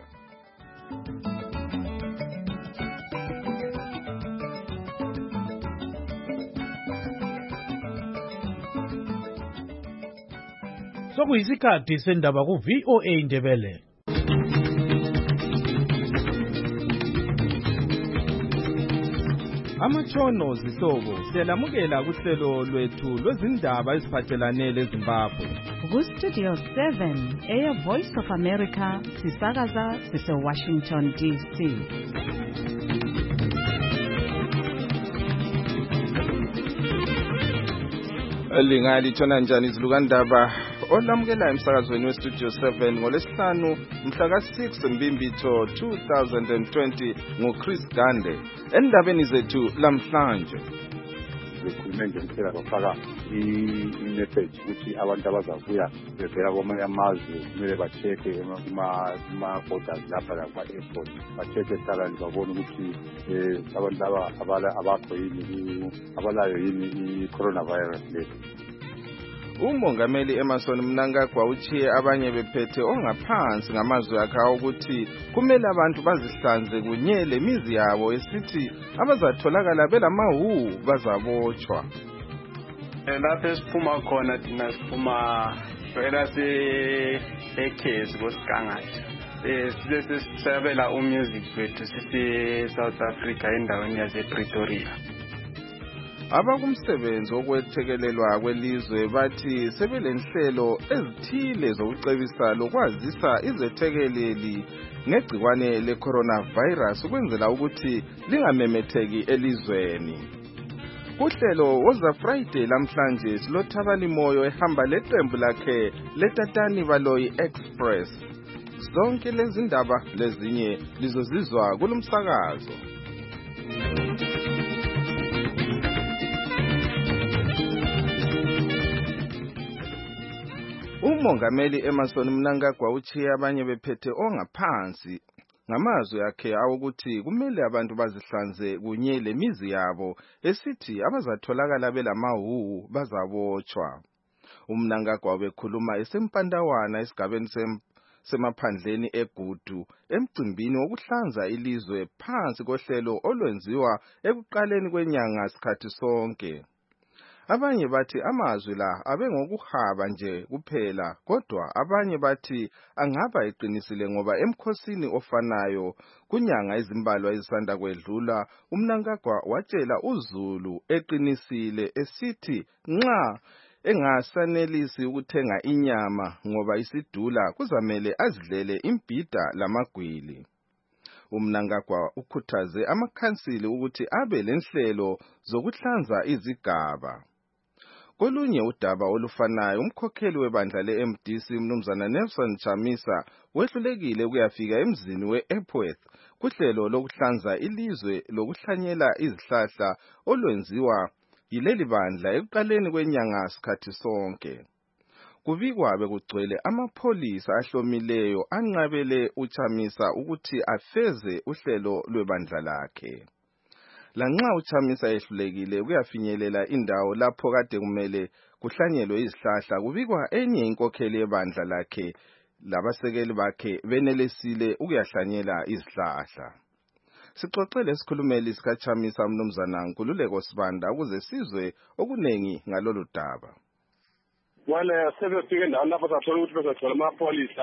Sokuyisikhathi sendaba ku-VOA Indebele. Amatshono zihlobo siyalamukela kuhlelo lwethu lwezindaba eziphathelane leZimbabwe. Ku-Studio 7 eyeVoice of America sisakaza sise-Washington DC. Lingalithona njani izilukandaba olamukela emsakazweni weStudio 7 ngolesihlanu mhla ka-6 Mbimbitho 2020 nguChris Gande. Endabeni zethu lamhlanje sikhulume nje kuphela bafaka i-message ukuthi abantu abazabuya bevela kwamanye amazwe kumele ba-check-e kuma-borders lapha lakuma-airport, ba-check-e salani babone ukuthi abantu abakho yini abalayo yini i-coronavirus le. Umongameli Emmerson Mnangagwa uchiye abanye bephethe ongaphansi ngamazwi akhe ukuthi kumele abantu bazihlanze kunye lemizi yabo esithi abazatholakala belamahu bazabotshwa. Lapho esiphuma khona thina siphuma vela ekhezi koSigangatha. Sisebenzela umusic wethu sisi South Africa endaweni yasePretoria. Abakumsebenzi okwethekelelwa kwelizwe bathi sebelenhlelo ezithile zokucebisa lokwazisa izethekeleli ngegciwane le-coronavirus ukwenzela ukuthi lingamemetheki elizweni. Kuhlelo woza Friday lamhlanje siloThabani Moyo ehamba leqembu lakhe leTatani Baloyi Express. Zonke lezi ndaba lezinye lizozizwa kulomsakazo. Umongameli Emmerson Mnangagwa uchiye abanye bephethe ongaphansi ngamazwi akhe ukuthi kumele abantu bazihlanze kunye lemizi yabo esithi abazatholakala belamahu bazabotshwa. Umnangagwa bekhuluma esempandawana esigabeni semaphandleni eGudu emcimbini wokuhlanza ilizwe phansi kohlelo olwenziwa ekuqaleni kwenyanga sikhathi sonke. Abanye bathi amazwi la abengokuhaba nje kuphela, kodwa abanye bathi angaba eqinisile ngoba emkhosini ofanayo kunyanga ezimbalwa ezisanda kwedlula uMnangagwa watshela uZulu eqinisile esithi nxa engasanelisi ukuthenga inyama ngoba isidula kuzamele azidlele imbhida lamagwili. uMnangagwa ukhuthaze amakhansili ukuthi abe lenhlelo zokuhlanza izigaba. Kolunye udaba olufanayo umkhokheli webandla leMDC Mnumzana Nelson Chamisa wehlulekile ukuyafika emzini weEpworth kuhlelo lokuhlanza ilizwe lokuhlanyela izihlahla olwenziwa yileli bandla ekuqaleni kwenyanga sikhathi sonke. Kubikwa bekugcwele amapholisa ahlomileyo anqabele uChamisa ukuthi afeze uhlelo lwebandla lakhe. Lanxa uChamisa ehlulekile kuyafinyelela indawo lapho kade kumele kuhlanyelwe izihlahla, kubikwa enye inkokheli yebandla lakhe labasekeli bakhe benelesile ukuyahlanyela izihlahla. Sixoxele isikhulumeli sikaChamisa Mnumzana Nkululeko Sibanda ukuze sizwe okunengi ngalolu daba. Wale sebefike endaweni lapho sathola ukuthi bezathola amapholisa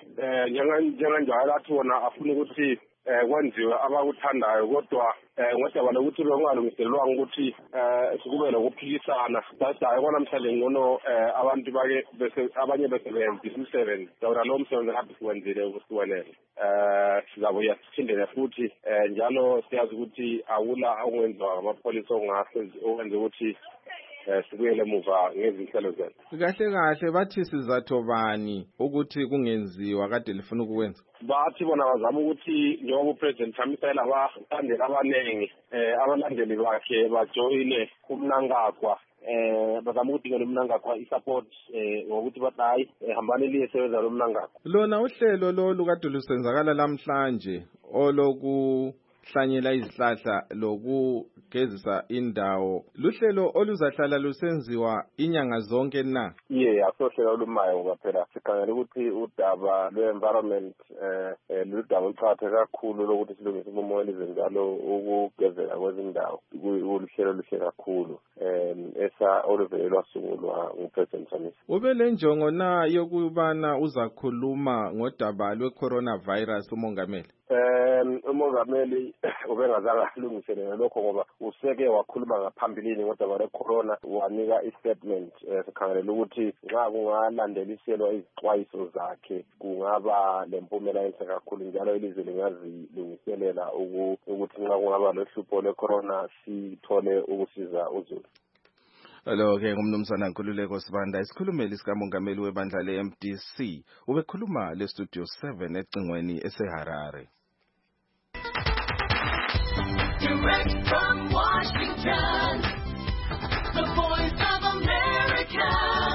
njenganjalo athi wona afuna ukuthi kwenziwe abakuthandayo, kodwa ngodaba lokuthi bekungalungiselelwanga ukuthi sikube nokuphikisana sadayo kwanamhlanje ngcono abantu bake abanye besebenza umsebenzi dawura lo msebenzi kade siwenzile ukusiwenele. Sizabuya siphindele futhi njalo siyazi ukuthi awula okwenziwa amapholisa okwenza ukuthi sibuyele emuva ngezinhlelo zethu. Kahle kahle bathi sizatho bani ukuthi kungenziwa kade lifuna ukwenza? Bathi bona bazama ukuthi njengoba uPresident Chamisa abalandeli abaningi abalandeli bakhe bajoyine uMnangagwa bazama ukudingela umnangagwa i-support ngokuthi bathi hayi hambani liyesebenza lo mnangagwa. Lona uhlelo lolu kade lusenzakala lamhlanje olokuhlanyela izihlahla lokugezisa indawo luhlelo oluzahlala lusenziwa inyanga zonke na? Asohlelo olumayo ngoba phela sikhangela ukuthi udaba lwe-environment ludaba oluqakatheke kakhulu lokuthi silungise umoya elizweni njalo ukugezela kwezindawo uluhlelo oluhle kakhulu oluvele lwasungulwa nguPresident Chamisa. Ube le njongo na yokubana uzakhuluma ngodaba lwe-coronavirus umongameli? Umongameli ubengazange alungiselele lokho ngoba useke wakhuluma ngaphambilini ngodaba lwe-corona wanika i-statement sikhangelela ukuthi nxa kungalandeliselwa izixwayiso zakhe kungaba lempumela enhle kakhulu njalo ilizwe lingazilungiselela ukuthi nxa kungaba lohlupho lwe-corona sithole ukusiza uzulu. Lo-ke ngumnumzana Nkululeko Sibanda isikhulumeli sikamongameli webandla le-MDC ubekhuluma le-Studio 7 ecingweni eseHarare. Direct from Washington, the Voice of America,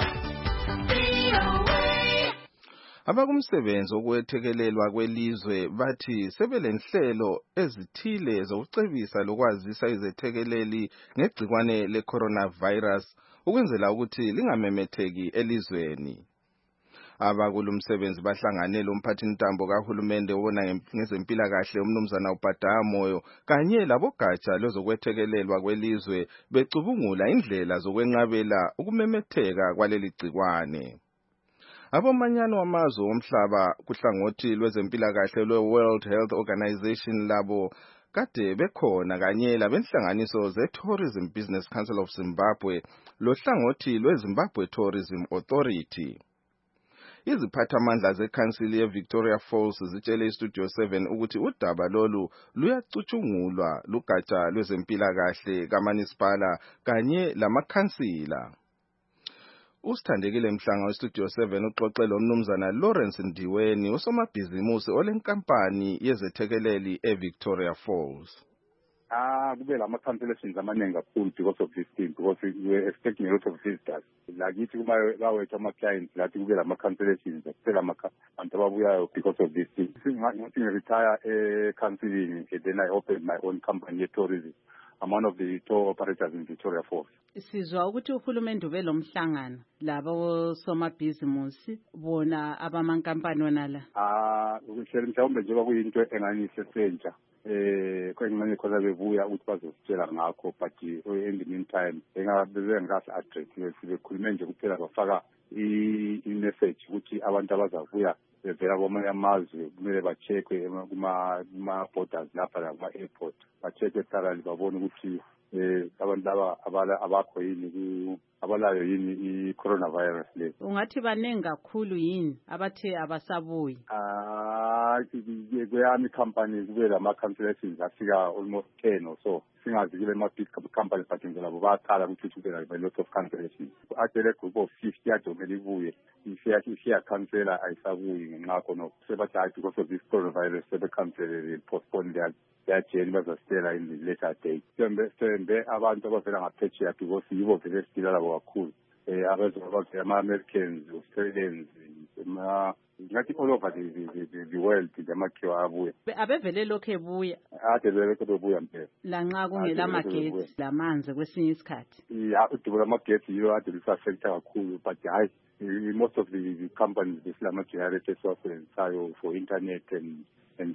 VOA. Abakumsebenzi okwethekelelwa kwelizwe bathi sebelenhlelo ezithile zokucebisa lokwazisa izethekeleli ngegcikwane le-coronavirus ukwenzela ukuthi lingamemetheki elizweni. Abakulumsebenzi bahlanganele umphathintambo kahulumende obona ngezempilakahle umnumzana uBhadaya Moyo kanye labogatsha lozokwethekelelwa kwelizwe becubungula indlela zokwenqabela ukumemetheka kwaleli gcikwane. Abomanyano wamazwe omhlaba kuhlangothi lwezempilakahle lwe-World Health Organization labo kade bekhona kanye labenhlanganiso ze-Tourism Business Council of Zimbabwe lohlangothi lwe-Zimbabwe Tourism Authority. Iziphathamandla zekhansili ye-Victoria Falls zitshele iStudio 7 ukuthi udaba lolu luyacuthungulwa lugatsha lwezempilakahle kaManisipala kanye lamakhansila. Usithandekile Mhlanga weStudio 7 uxoxele umnumzana Lawrence Ndiweni usomabhizimusi olenkampani yezethekeleli eVictoria Falls. Kube lama cancellations amaningi kakhulu because of this thing, because we were expecting a lot of visitors. Lakithi kuma bawethu ama-clients lathi kube lama cancellations kuphela abantu ababuyayo because of this thing. Ngathi ngiretire e-counseling and then I opened my own company ye-tourism. I'm one of the tour operators in Victoria Falls. Sizwa ukuthi uhulumende ube lo mhlangano labo somabhizimusi bona abamankampani wona la. Ukuhleli mhlawumbe njengoba kuyinto enganise sentsha kwencane khona bebuya ukuthi bazositshela ngakho but in the meantime bengasi address sibekhulume nje kuphela bafaka i-message ukuthi abantu abazabuya bevela kwamanye amazwe kumele ba-check-we kuma-borders lapha kuma-airport ba-check-we thoroughly babone ukuthi abantu laba abakho yini abalayo yini i-coronavirus le. Ungathi baningi kakhulu yini abathe abasabuyi? Kweyami company kube lama-cancellations afika almost 10 or so. Singazi kule ma-big companies but nje labo bayaqala ukuthi kube a lot of cancellations. Atele group of 50 yajomela ibuye isiya-cancela ayisabuyi ngenxa khona sebathi hayi because of this coronavirus sebe-cancele postpone their journey bazasitela in the later date. Sembe abantu abavela ngaphetsheya because yibo vele esitila labo kakhulu. Abazovela ama-Americans, Australians, ngathi all over the world amakhiwa abuya. Abevele lokhu ebuya? Ade lokhu bebuya mpela. Lanxa kungela magetsi lamanzi kwesinye isikhathi. Udubo lamagetsi yiyo ade lusa-affecta kakhulu but hayi most of the companies besilama-generators siwasebenzisayo for internet and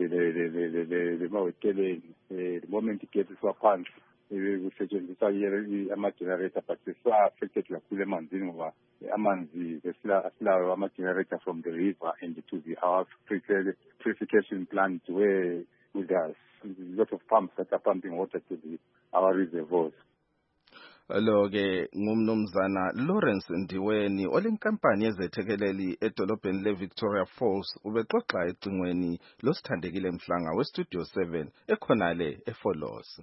the maweteleni the moment igetsi siwaphansi kusetshenziswa ama-generator but siwa-affected kakhulu emanzini ngoba amanzi asilayo ama-generator from the river and to our purification plant where there's a lot of pumps that are pumping water to our reservoirs. Lo-ke ngumnumzana Lawrence Ndiweni olenkampani yezethekeleli edolobheni le-Victoria Falls ubexoxa ecingweni losithandekile Mhlanga weStudio 7 ekhonale eFolos.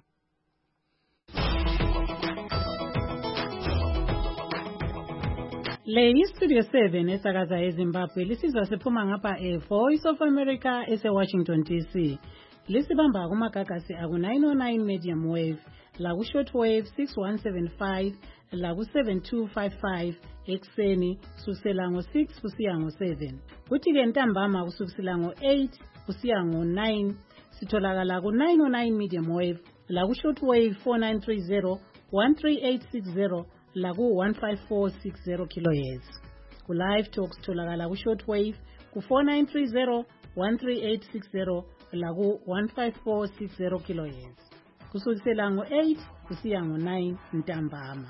Le iStudio 7 esakaza eZimbabwe lisizwa siphuma ngapha eVoice of America eseWashington DC. Lisibamba kumagagasi aku 909 medium wave laku shortwave 6175 laku 7255 ekseni kusukela ngo-6 kusiya ngo-7. Kuthi-ke ntambama kusukela ngo-8 kusiya ngo-9 sitholakala ku-909 medium wave laku shortwave 4930 13860 laku 15460 kilohertz. Ku live talk sitholakala ku shortwave ku 4930 13860 laku 15460 kilohertz. Kusukela ngo-8 kusiya ngo-9 ntambama.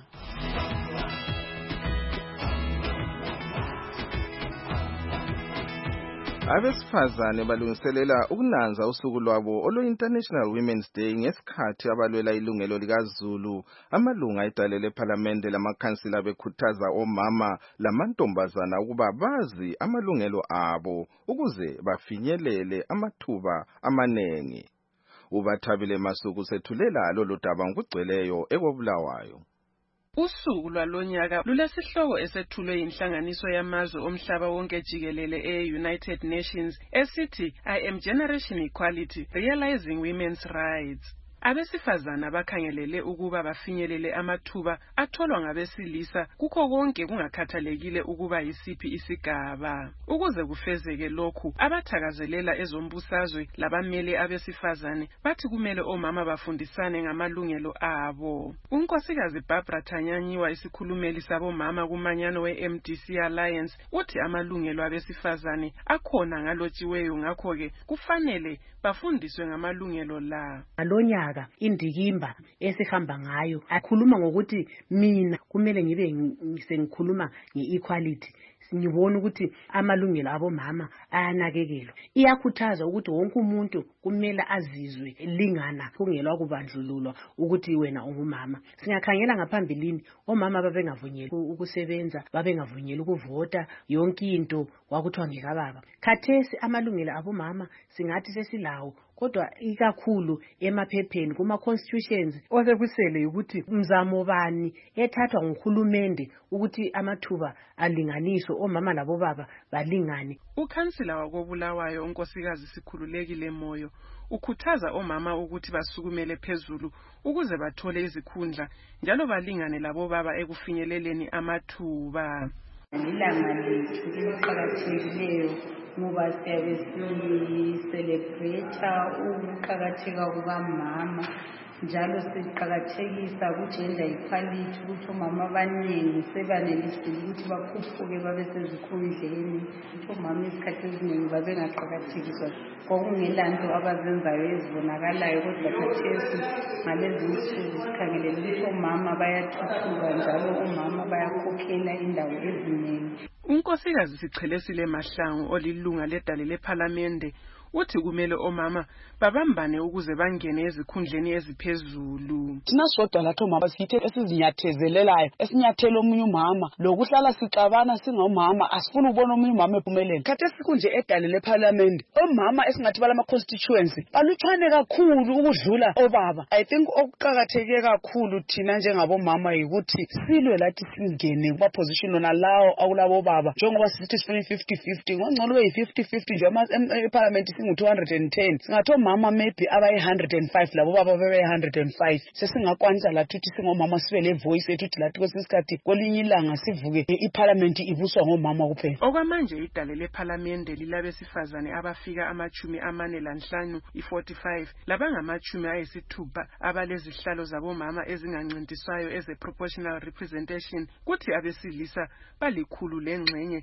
Abesifazane balungiselela ukunanza usuku lwabo olo-International Women's Day ngesikhathi abalwela ilungelo likaZulu. Amalunga edale lephalamende lamakhansila bekhuthaza omama lamantombazana ukuba bazi amalungelo abo ukuze bafinyelele amathuba amanengi. Ubathabile Masuku sethulela lolu daba ngokugcweleyo ekobulawayo. Usuku lwalonyaka lulesihloko esethulwe inhlanganiso yamazwe omhlaba wonke jikelele e-United Nations esithi I am Generation Equality, Realizing Women's Rights. Abesifazana bakhangelele ukuba bafinyelele amathuba atholwa ngabesilisa kukho konke kungakhathalekile ukuba yisiphi isigaba. Ukuze kufezeke lokhu, abathakazelela ezombusazwe labamele abesifazane bathi kumele omama bafundisane ngamalungelo abo. Unkosikazi Barbara Thanyanyiwa, isikhulumeli sabomama kumanyano we-MDC Alliance, uthi amalungelo abesifazane akhona ngalotshiweyo, ngakho-ke kufanele bafundiswe ngamalungelo la. Alonyaka indikimba esihamba ngayo akhuluma ngokuthi mina kumele ngibe sengikhuluma nge-equality. Ngibona ukuthi amalungelo abomama ayanakekelwa. Iyakhuthaza ukuthi wonke umuntu kumele azizwe lingana, kungelwa kubandlululwa ukuthi wena ungumama. Singakhangela ngaphambilini omama babengavunyelwa ukusebenza, babengavunyelwa ukuvota, yonke into kwakuthiwa ngekababa. Khathesi amalungelo abomama singathi sesilawo, kodwa ikakhulu emaphepheni kuma constitutions osekusele ukuthi mzamo bani ethathwa nguhulumende ukuthi amathuba alinganiswe, omama labo baba balingane. Ukhansila wakobulawayo unkosikazi Sikhululekile Moyo ukhuthaza omama ukuthi basukumele phezulu ukuze bathole izikhundla njalo balingane labo baba ekufinyeleleni amathuba. Ilanga lethu liqhakathekileyo ngoba siyabe sicelebrate ukuqhakatheka kukamama, njalo siqhakathekisa ku-gender equality ukuthi omama abaningi sebanelisile ukuthi bakhuphuke babe sezikhundleni. Omama isikhathi eziningi babengaqhakathekiswa, kwakungelanto abazenzayo ezibonakalayo, kodwa khathesi ngalezi nsuku sikhangelele ukuthi omama bayathuthuka njalo omama bayakhokhela indawo eziningi. Unkosikazi Sichelesile Mahlangu olilunga ledale lephalamende uthi kumele omama babambane ukuze bangene ezikhundleni eziphezulu. Thina sodwa lathi omama sithe esizinyathezelelayo, esinyathela omunye umama lokuhlala sixabana singomama, asifuni ukubona omunye umama ephumelela. Khathesi kunje edale lephalamende omama esingathi balama constituency balutshwane kakhulu ukudlula obaba. I think okuqhakatheke kakhulu thina njengabomama yikuthi silwe lathi singene kuma position ona lawo akulabo baba, njengoba sithi sifuna 50-50 ngongcono yi-50-50 nje eparliament singu-210, singathi omama maybe abayi-105 labo baba bebe-105. Sesingakwanisa lathi ukuthi singomama sibe le voice ethu ukuthi lathi kwesinye isikhathi kwelinye ilanga sivuke iparliament ibuswa ngomama kuphela. Okwamanje idale lephalamende lilabesifazane abafika 45 i-45 labangama-60 abalezihlalo zabomama ezingancintiswayo eze-proportional representation, kuthi abesilisa balikhulu lengxenye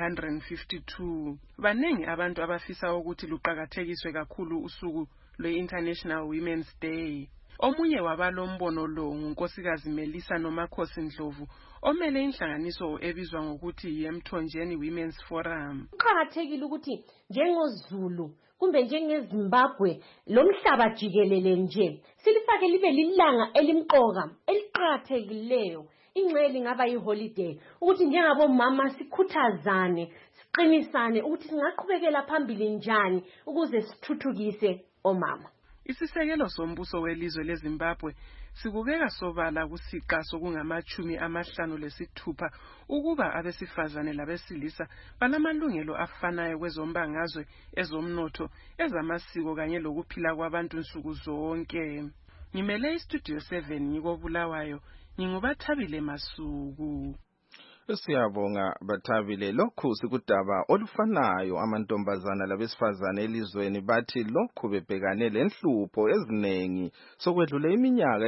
i-152. Baningi abantu abafisa ukuthi luqhakathekiswe kakhulu usuku lwe-International Women's Day. Omunye wabalombono lo ngunkosikazi Melissa Nomakhosi Ndlovu omele inhlanganiso ebizwa ngokuthi Yemthonjeni Women's Forum. Kuqhakathekile ukuthi njengoZulu kumbe njengeZimbabwe lomhlaba jikelele nje silifake libe lilanga elimqoka eliqhakathekileyo. Ingcele ngaba yiholiday ukuthi njengabomama sikhuthazane, siqinisane ukuthi singaqhubekela phambili njani ukuze sithuthukise omama. Isisekelo sombuso welizwe leZimbabwe sibukeka sobala kusiqa sokungama-56 ukuba abesifazane labesilisa banamalungelo afanayo kwezombangazwe, ezomnotho, ezamasiko kanye lokuphila kwabantu nsuku zonke. ngimele istudio 7 ngikobulawayo ngingubathabile Masuku. Siyabonga Bathabile. Lokhu sikudaba olufanayo amantombazana labesifazane elizweni bathi lokhu bebhekane lenhlupho ezinengi sokwedlula iminyaka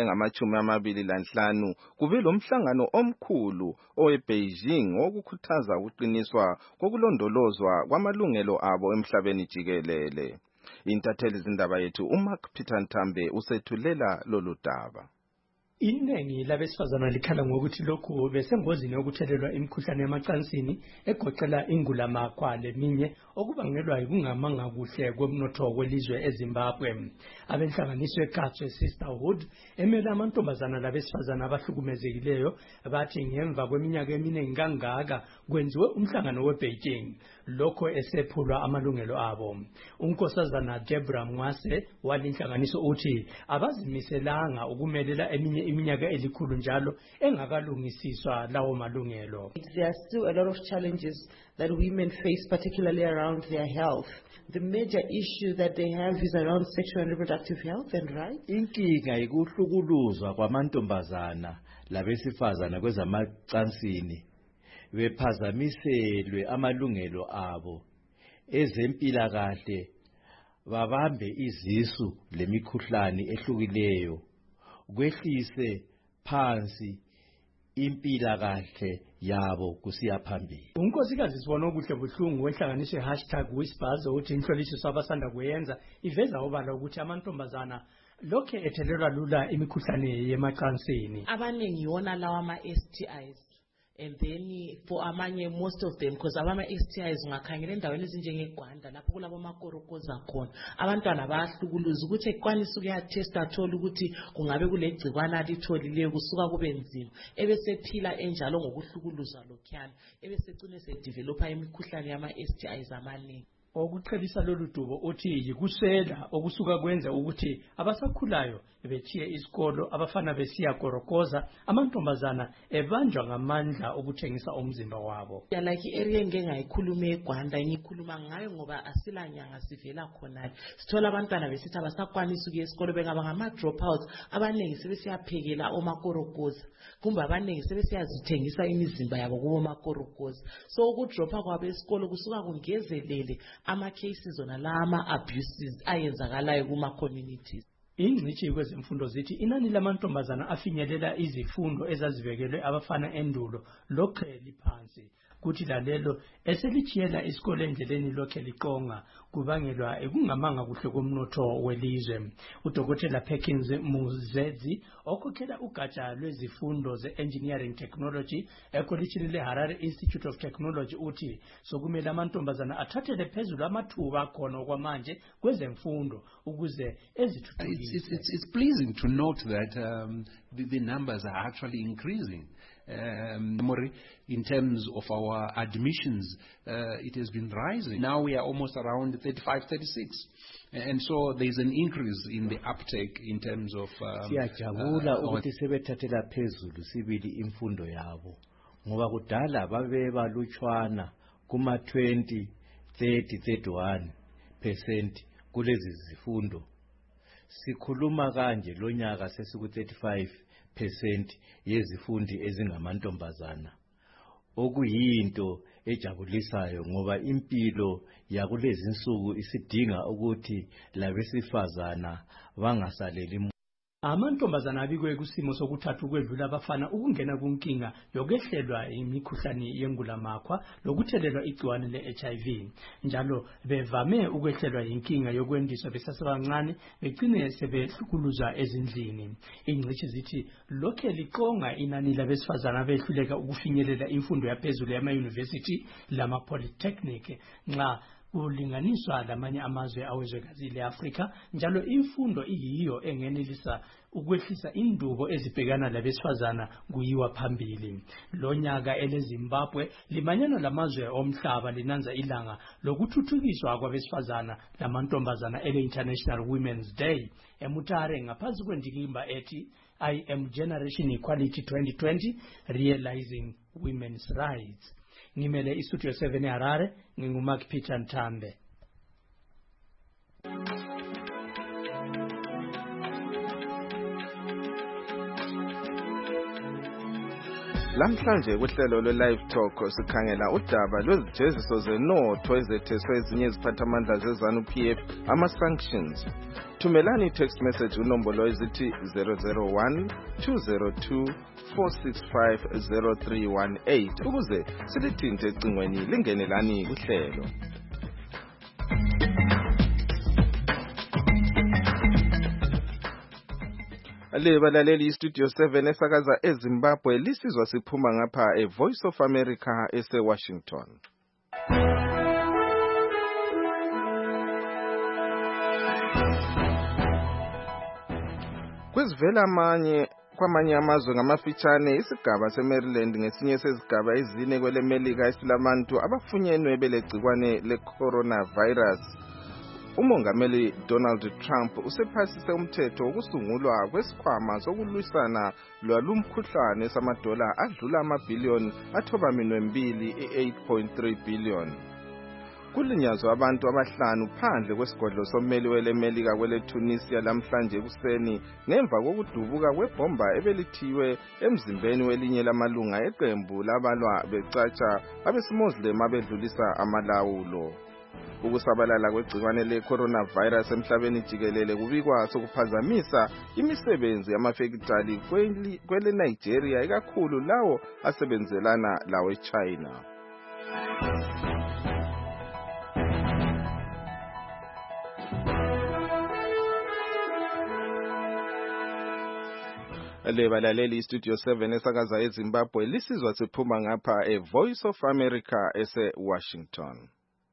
engama-25 kube lomhlangano omkhulu oweBeijing wokukhuthaza ukuqiniswa kokulondolozwa kwamalungelo abo emhlabeni jikelele. Intatheli zindaba yethu uMark Peter Ntambe usethulela lolu daba. Iningi labesifazana likhala ngokuthi lokhu besengozini yokuthelelwa imikhuhlane yamacansini egoqela ingulamakhwa leminye okubangelwa yikungamanga kuhle komnotho welizwe eZimbabwe. Abenhlanganiso eGatswe Sisterhood emele amantombazana labesifazana abahlukumezekileyo bathi ngemva kweminyaka eminingi kangaka kwenziwe umhlangano weBeijing lokho esephulwa amalungelo abo. Unkosazana Deborah Mwase walinhlanganiso uthi abazimiselanga ukumelela eminye iminyaka elikhulu njalo engakalungisiswa lawo malungelo. There are still a lot of challenges that women face, particularly around their health. The major issue that they have is around sexual and reproductive health and rights. Inkinga ikuhlukuluzwa kwamantombazana labesifazana kwezamacansini bephazamiselwe amalungelo abo ezempilakahle babambe izisu lemikhuhlane ehlukileyo kwehlise phansi impilakahle yabo kusiya phambili. Unkosikazi sibona okuhle buhlungu wenhlanganiso #Whispers uthi inhloliso abasanda kuyenza iveza obala ukuthi amantombazana lokho ethelelwa lula imikhuhlane yemacansini. Abaningi yona lawa ama-STIs. And then for amanye most of them because abama STIs ungakhangela endaweni ezinjengeGwanda lapho kulabo makorokoza khona abantwana bayahlukuluza ukuthi ekwanisa ukuyatesta athola ukuthi kungabe kulegcikwana alitholileyo kusuka kube nzima ebesephila enjalo ngokuhlukuluza lokhuyana ebesecine sedevelopa imikhuhlane yama STIs amaningi. Okuqhelisa lolu dubo uthi yikusela okusuka kwenza ukuthi abasakhulayo bethiye isikolo abafana besiya korokoza amantombazana ebanjwa ngamandla okuthengisa umzimba wabo. Like area engengayikhuluma eGwanda ngikhuluma ngayo ngoba asilanyanga sivela khona sithola abantwana besithi abasakwanisa ukuya esikolo bengaba ngama dropouts abaningi sebesiyaphekela omakorokoza kumbe abaningi sebesiyazithengisa imizimba yabo kubo makorokoza so ukudropa kwabo esikolo kusuka kungezelele ama cases ona lama abuses ayenzakalayo kuma communities. Ingcitshi kwezemfundo zithi inani lamantombazana afinyelela izifundo ezazibekelwe abafana endulo lokhe liphansi kuthi lalelo eselichiyela isikole endleleni lokhe liqonga kubangelwa ekungamanga kuhle komnotho welizwe. Udokotela Perkins Muzedzi okhokhela ugatsha lwezifundo ze-engineering technology ekolitshini leHarare Institute of Technology uthi sokumele amantombazana athathele phezulu amathuba khona okwamanje kwezemfundo ukuze ezithuthukise. It's pleasing to note that the numbers are actually increasing. In terms of our admissions, it has been rising. Now we are almost around 35, 36. And so there's an increase in the uptake in terms of siyajabula ukuthi sebethathela phezulu sibili imfundo yabo ngoba kudala babe balutshwana kuma 20, 30, 31% kulezi zifundo. Sikhuluma kanje lonyaka sesiku 35% yezifundi ezingamantombazana okuyinto ejabulisayo ngoba impilo yakulezi insuku isidinga ukuthi labesifazana bangasaleli. Amantombazana abikwe kusimo sokuthatha ukwedlula abafana ukungena kunkinga yokwehlelwa imikhuhlane yengulamakhwa lokuthelelwa igciwane le-HIV njalo bevame ukwehlelwa inkinga yokwendiswa besasebancane begcine sebehlukuluza ezindlini. Ingcitshi zithi lokhe liqonga inani labesifazana abehluleka ukufinyelela imfundo yaphezulu yama-university lama-polytechnic nxa kulinganiswa lamanye amazwe awezwekazi le-Afrika njalo imfundo iyiyo engenelisa ukwehlisa indubo ezibhekana labesifazana kuyiwa phambili. Lonyaka eleZimbabwe limanyana lamazwe omhlaba linanza ilanga lokuthuthukiswa kwabesifazana lamantombazana ele-International Women's Day eMutare ngaphansi kwendikimba ethi I am Generation Equality 2020 Realizing Women's Rights. Ngimele istudio 7 eHarare nginguMark Peter Ntambe. Lamhlanje kuhlelo lwe-Live Talk sikhangela udaba lwezijeziso zenotho ezetheswe ezinye iziphathamandla zeZANU-PF ama-sanctions. Thumelani text message unombolo ezithi 001-202-465-0318 ukuze silithinte ecingweni lingenelani kuhlelo. Balaleli iStudio 7 esakaza eZimbabwe lisizwa siphuma ngapha eVoice of America ese-Washington. Kwezivela kwamanye amazwe ngamafitshane isigaba seMaryland ngesinye sezigaba ezine kwelemelika esilabantu abafunyenwe belegcikwane le-coronavirus. Umongameli Donald Trump usephasise umthetho wokusungulwa kwesikhwama sokulwisana lwalumkhuhlane samadola adlula amabhiliyoni athobaminwe mbili e-8.3 billion. Kulinyazwa abantu abahlanu phandle kwesigodlo sommeli welemelika kweleTunisia lamhlanje ekuseni ngemva kokudubuka kwebhomba ebelithiwe emzimbeni welinye lamalunga eqembu labalwa becatsha abesimozilem abedlulisa amalawulo. Ukusabalala kwegcikwane le-coronavirus emhlabeni jikelele kubikwa sokuphazamisa imisebenzi yamafekitali kwele Nigeria ikakhulu lawo asebenzelana lawe China. Balaleli iStudio 7 esakaza eZimbabwe lisizwa siphuma ngapha eVoice of America ese-Washington.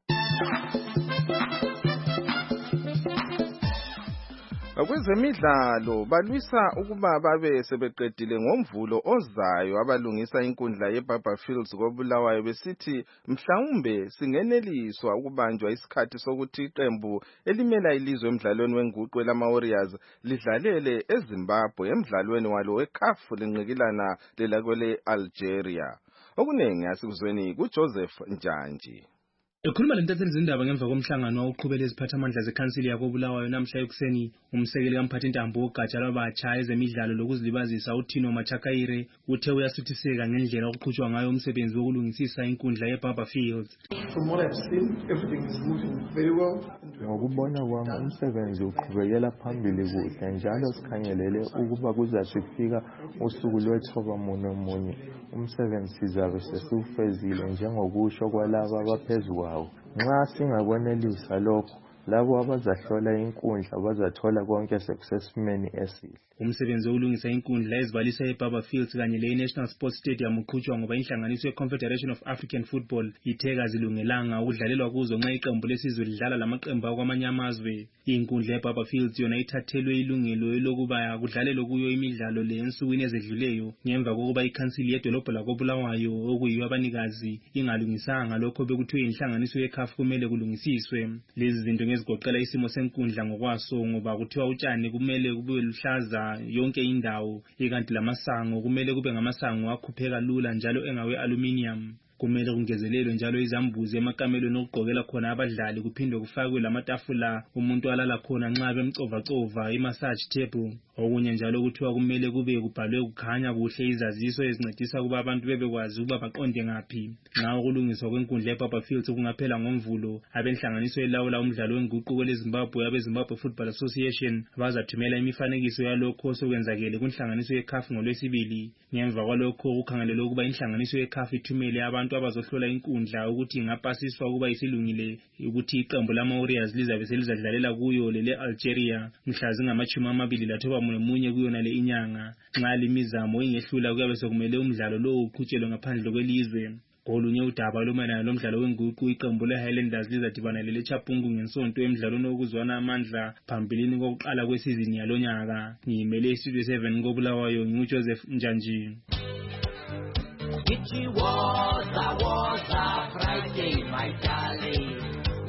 Kwezemidlalo balwisa ukuba babe sebeqedile ngomvulo ozayo abalungisa inkundla yeBarberfields koBulawayo besithi mhlawumbe singeneliswa ukubanjwa isikhathi sokuthi iqembu elimela ilizwe emidlalweni wenguqu lama-Warriors lidlalele eZimbabwe emidlalweni walo weCAF linqikilana lelakwele Algeria. Okunengi asikuzweni kuJoseph Njanji. Ekhuluma lentatheli zindaba ngemva komhlangano oqhubele iziphathamandla zekhansili yakoBulawayo namhla ekuseni, umsekeli kamphathintambo wogatsha lwabatsha ezemidlalo lokuzilibazisa uThino Machakaire uthe uyasuthiseka ngendlela okuqhutshwa ngayo umsebenzi wokulungisisa inkundla yeBarberfields. From what I've seen, everything is moving very well. Ngokubona kwami umsebenzi uqhubekela phambili kuhle njalo sikhangelele ukuba kuzafika usuku lwe-9 umsebenzi sizabe sesiwufezile njengokusho kwalabo abaphezulu. Nxa singakwenelisa lokho labo abazahlola inkundla bazathola konke sekusesimeni esihle. Umsebenzi wokulungisa inkundla ezibalisa eBarberfields kanye le-National Sports Stadium uqhutshwa ngoba inhlanganiso ye-Confederation of African Football ithe kazilungelanga ukudlalelwa kuzo nxa iqembu lesizwe lidlala lamaqembu akwamanye amazwe. Inkundla yeBarberfields yona ithathelwe ilungelo lokuba kudlalelwe kuyo imidlalo le ensukwini ezedluleyo ngemva kokuba ikhansili yedolobho lakoBulawayo okuyiyo abanikazi ingalungisanga lokho bekuthiwe inhlanganiso yeCAF kumele kulungisiswe. Lezi zinto ngezigoqela isimo senkundla ngokwaso ngoba kuthiwa utshani kumele kube luhlaza yonke indawo ikanti lamasango kumele kube ngamasango akhupheka lula njalo engawe aluminium. Kumele kungezelelwe njalo izambuzi emakamelweni okugqokela khona abadlali kuphindwe kufakwe lamatafula umuntu alala khona nxa bemcova-cova i-massage table. Okunye njalo kuthiwa kumele kube kubhalwe kukhanya kuhle izaziso ezincedisa ukuba abantu bebekwazi ukuba baqonde ngaphi. Nxa ukulungiswa kwenkundla yeBarberfields kungaphela ngomvulo, abenhlanganiso elawula umdlalo wenguqu kweleZimbabwe abeZimbabwe Football Association bazathumela imifanekiso yalokho osokwenzakele kunhlanganiso yeCAF ngoLwesibili. Ngemva kwalokho kukhangelelwe ukuba inhlanganiso yeCAF ithumele abantu abazohlola inkundla ukuthi ingapasiswa ukuba isilungile ukuthi iqembu lama-Warriors lizabe selizadlalela kuyo lele Algeria mhla zingama-29 kuyona le inyanga. Nxa limizamo ingehlula kuyabe sekumele umdlalo lowo uqhutshelwe ngaphandle kwelizwe. Kolunye udaba lumayelana lomdlalo wenguqu iqembu le-Highlanders lizadibana lele-Chapungu ngensonto emidlalweni wokuzwana amandla phambilini kokuqala kwesizini yalonyaka. Ngiyimele iStudio 7 koBulawayo nginguJoseph Njanji. It was a Friday, my darling.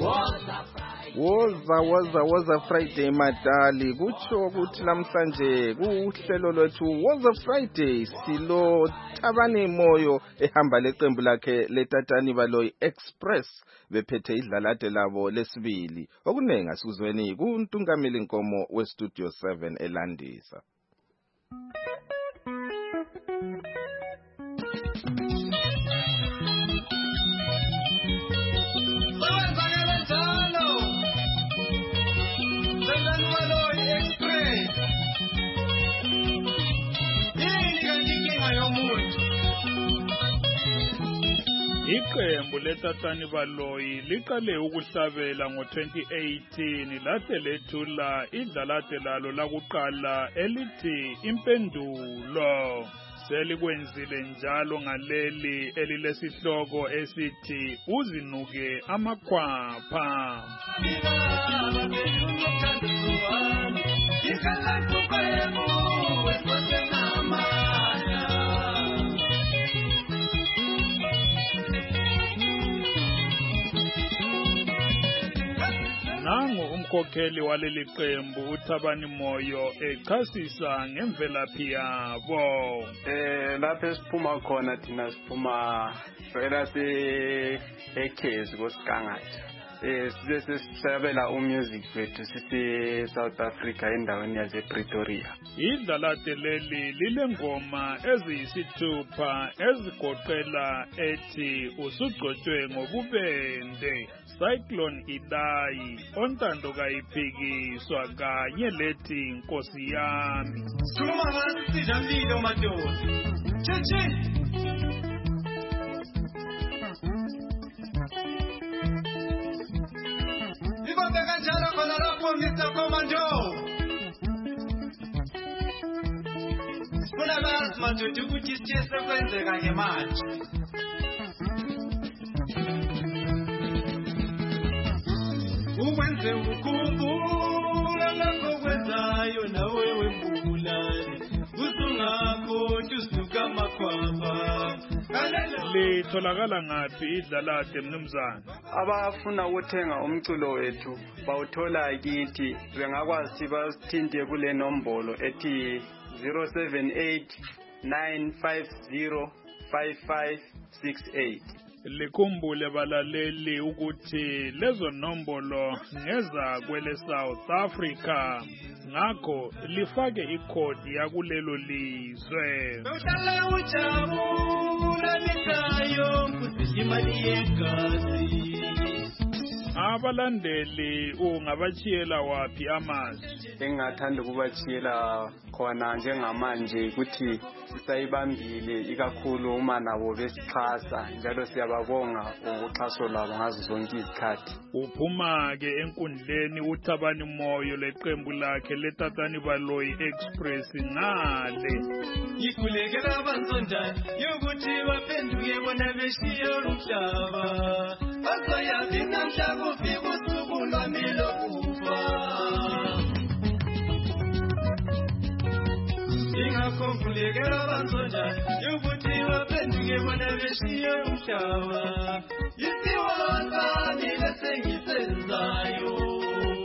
Was a Friday, madali. Kutsho ukuthi namhlanje kuhlelo lwethu was a Friday silo Thabane Moyo ehamba leqembu lakhe letatani baloyi Express bephethe idlalade labo lesibili. Okunengi asikuzweni kuntungameli Nkomo weStudio 7 elandisa. Iqembu letatani baloyi liqale ukuhlabela ngo-2018 lahle lethula idlalate lalo lakuqala elithi impendulo. Selikwenzile njalo ngaleli elilesihloko esithi uzinuke amakhwapha. Nangu umkhokheli waleli qembu uThabani Moyo echasisa ngemvelaphi yabo. Lapho esiphuma khona thina siphuma eKezi koSikangatha. Size sisabela umusic wethu sisi South Africa endaweni yase Pretoria. Idlalate leli lilengoma eziyisithupha ezigoqela ethi usugcotshwe ngobubende, Cyclone Idai, ontando kayiphikiswa kanye lethi Nkosi yami. Suma ngasisiza mpilo madoda. Chichi. Ibonga kanjalo khona lapho Mr. Commando. Funa bazi madoda ukuthi sithe sekwenzeka ngemanje. Ukwenze ukukhumbula lokho kwenzayo nawe wembulane. Usungakho tusuka makhwapha. Litholakala ngaphi idlalate mnumzana? Abafuna ukuthenga umculo wethu bawuthola kithi bengakwazi basithinte kule nombolo ethi 078-950-5568. Likhumbule balaleli ukuthi lezo nombolo ngeza kwele South Africa, ngakho lifake ikhodi yakulelo lizwe. Uhlala ujabula misayo kusimali yegazi. Abalandeli ungabachiyela wapi amazwi? Engathanda ukubachiyela khona njengamanje ukuthi sisayibambile ikakhulu uma nabo besixhasa, njalo siyababonga ukuxhaso labo ngazo zonke izikhathi. Uphuma ke enkundleni uThabani Moyo leqembu lakhe letatani baloyi express ngale. Ikhulekela abansondani yokuthi baphenduke bona beshiye umhlaba. Bazoyazi namhla kufika usuku lwami lokufa. Ingakhombulekela abansondani yokuthi baphenduke bona beshiye umhlaba. Isiwasa nile sengisenzayo.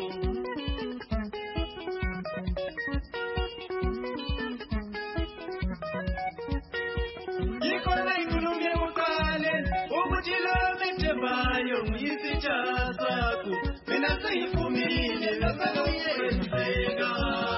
Ikhona inkulumo yokuqala ukuthi lo methembayo nguyisitsha sakho. Mina sengifumile lasekuyenzeka.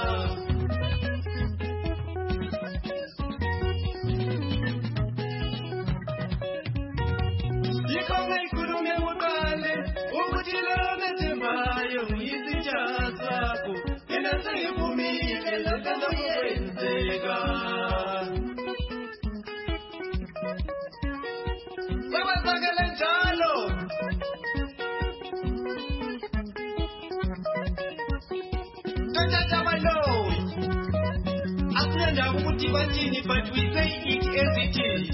Ikhona inkulumo yokuqala ukuthi lo methembayo nguyisitsha sakho. Mina sengifumile lasekuyenzeka. Sakwenzakele njalo. Tata baloyi. Asiyanda ukuthi bathini, but we say it as it is.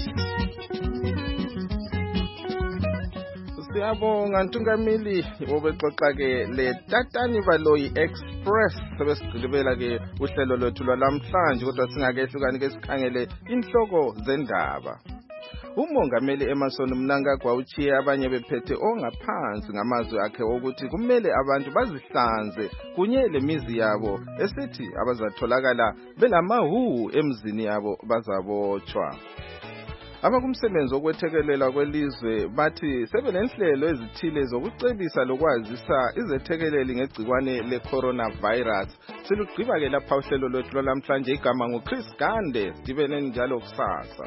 Siyabonga Ntungamili obexoxa ke le Tatani Baloyi Express. Sebesigqibela ke uhlelo lwethu lwalamhlanje, kodwa singakehlukani ke sikhangele inhloko zendaba. Umongameli Emmerson Mnangagwa uchiye abanye bephethe ongaphansi ngamazwi akhe ukuthi kumele abantu bazihlanze kunye lemizi yabo, esithi abazatholakala belamahu emzini yabo bazabotshwa. Abakumsebenzi okwethekelela kwelizwe bathi sebenenhlelo ezithile zokucebisa lokwazisa izethekeleli ngegcikwane le-coronavirus. Silugqiba ke lapha uhlelo lwethu lwalamhlanje. Igama nguChris Gande, sibene njalo kusasa.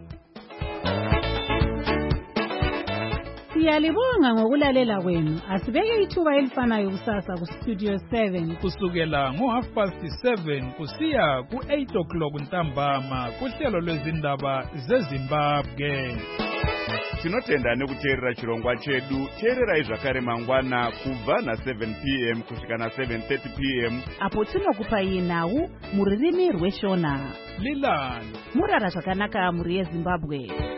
Siyalibonga ngokulalela kwenu. Asibeke ithuba elifanayo kusasa ku Studio 7 kusukela ngo7:30 kusiya ku8 o'clock ntambama kuhlelo lwezindaba zeZimbabwe. tinotenda nekuteerera chirongwa chedu. Teererai zvakare mangwana kubva na7 p.m. kusvika na7:30 p.m. apo tinokupai nhau muririmi rweshona. Lilani murara zvakanaka muri yeZimbabwe.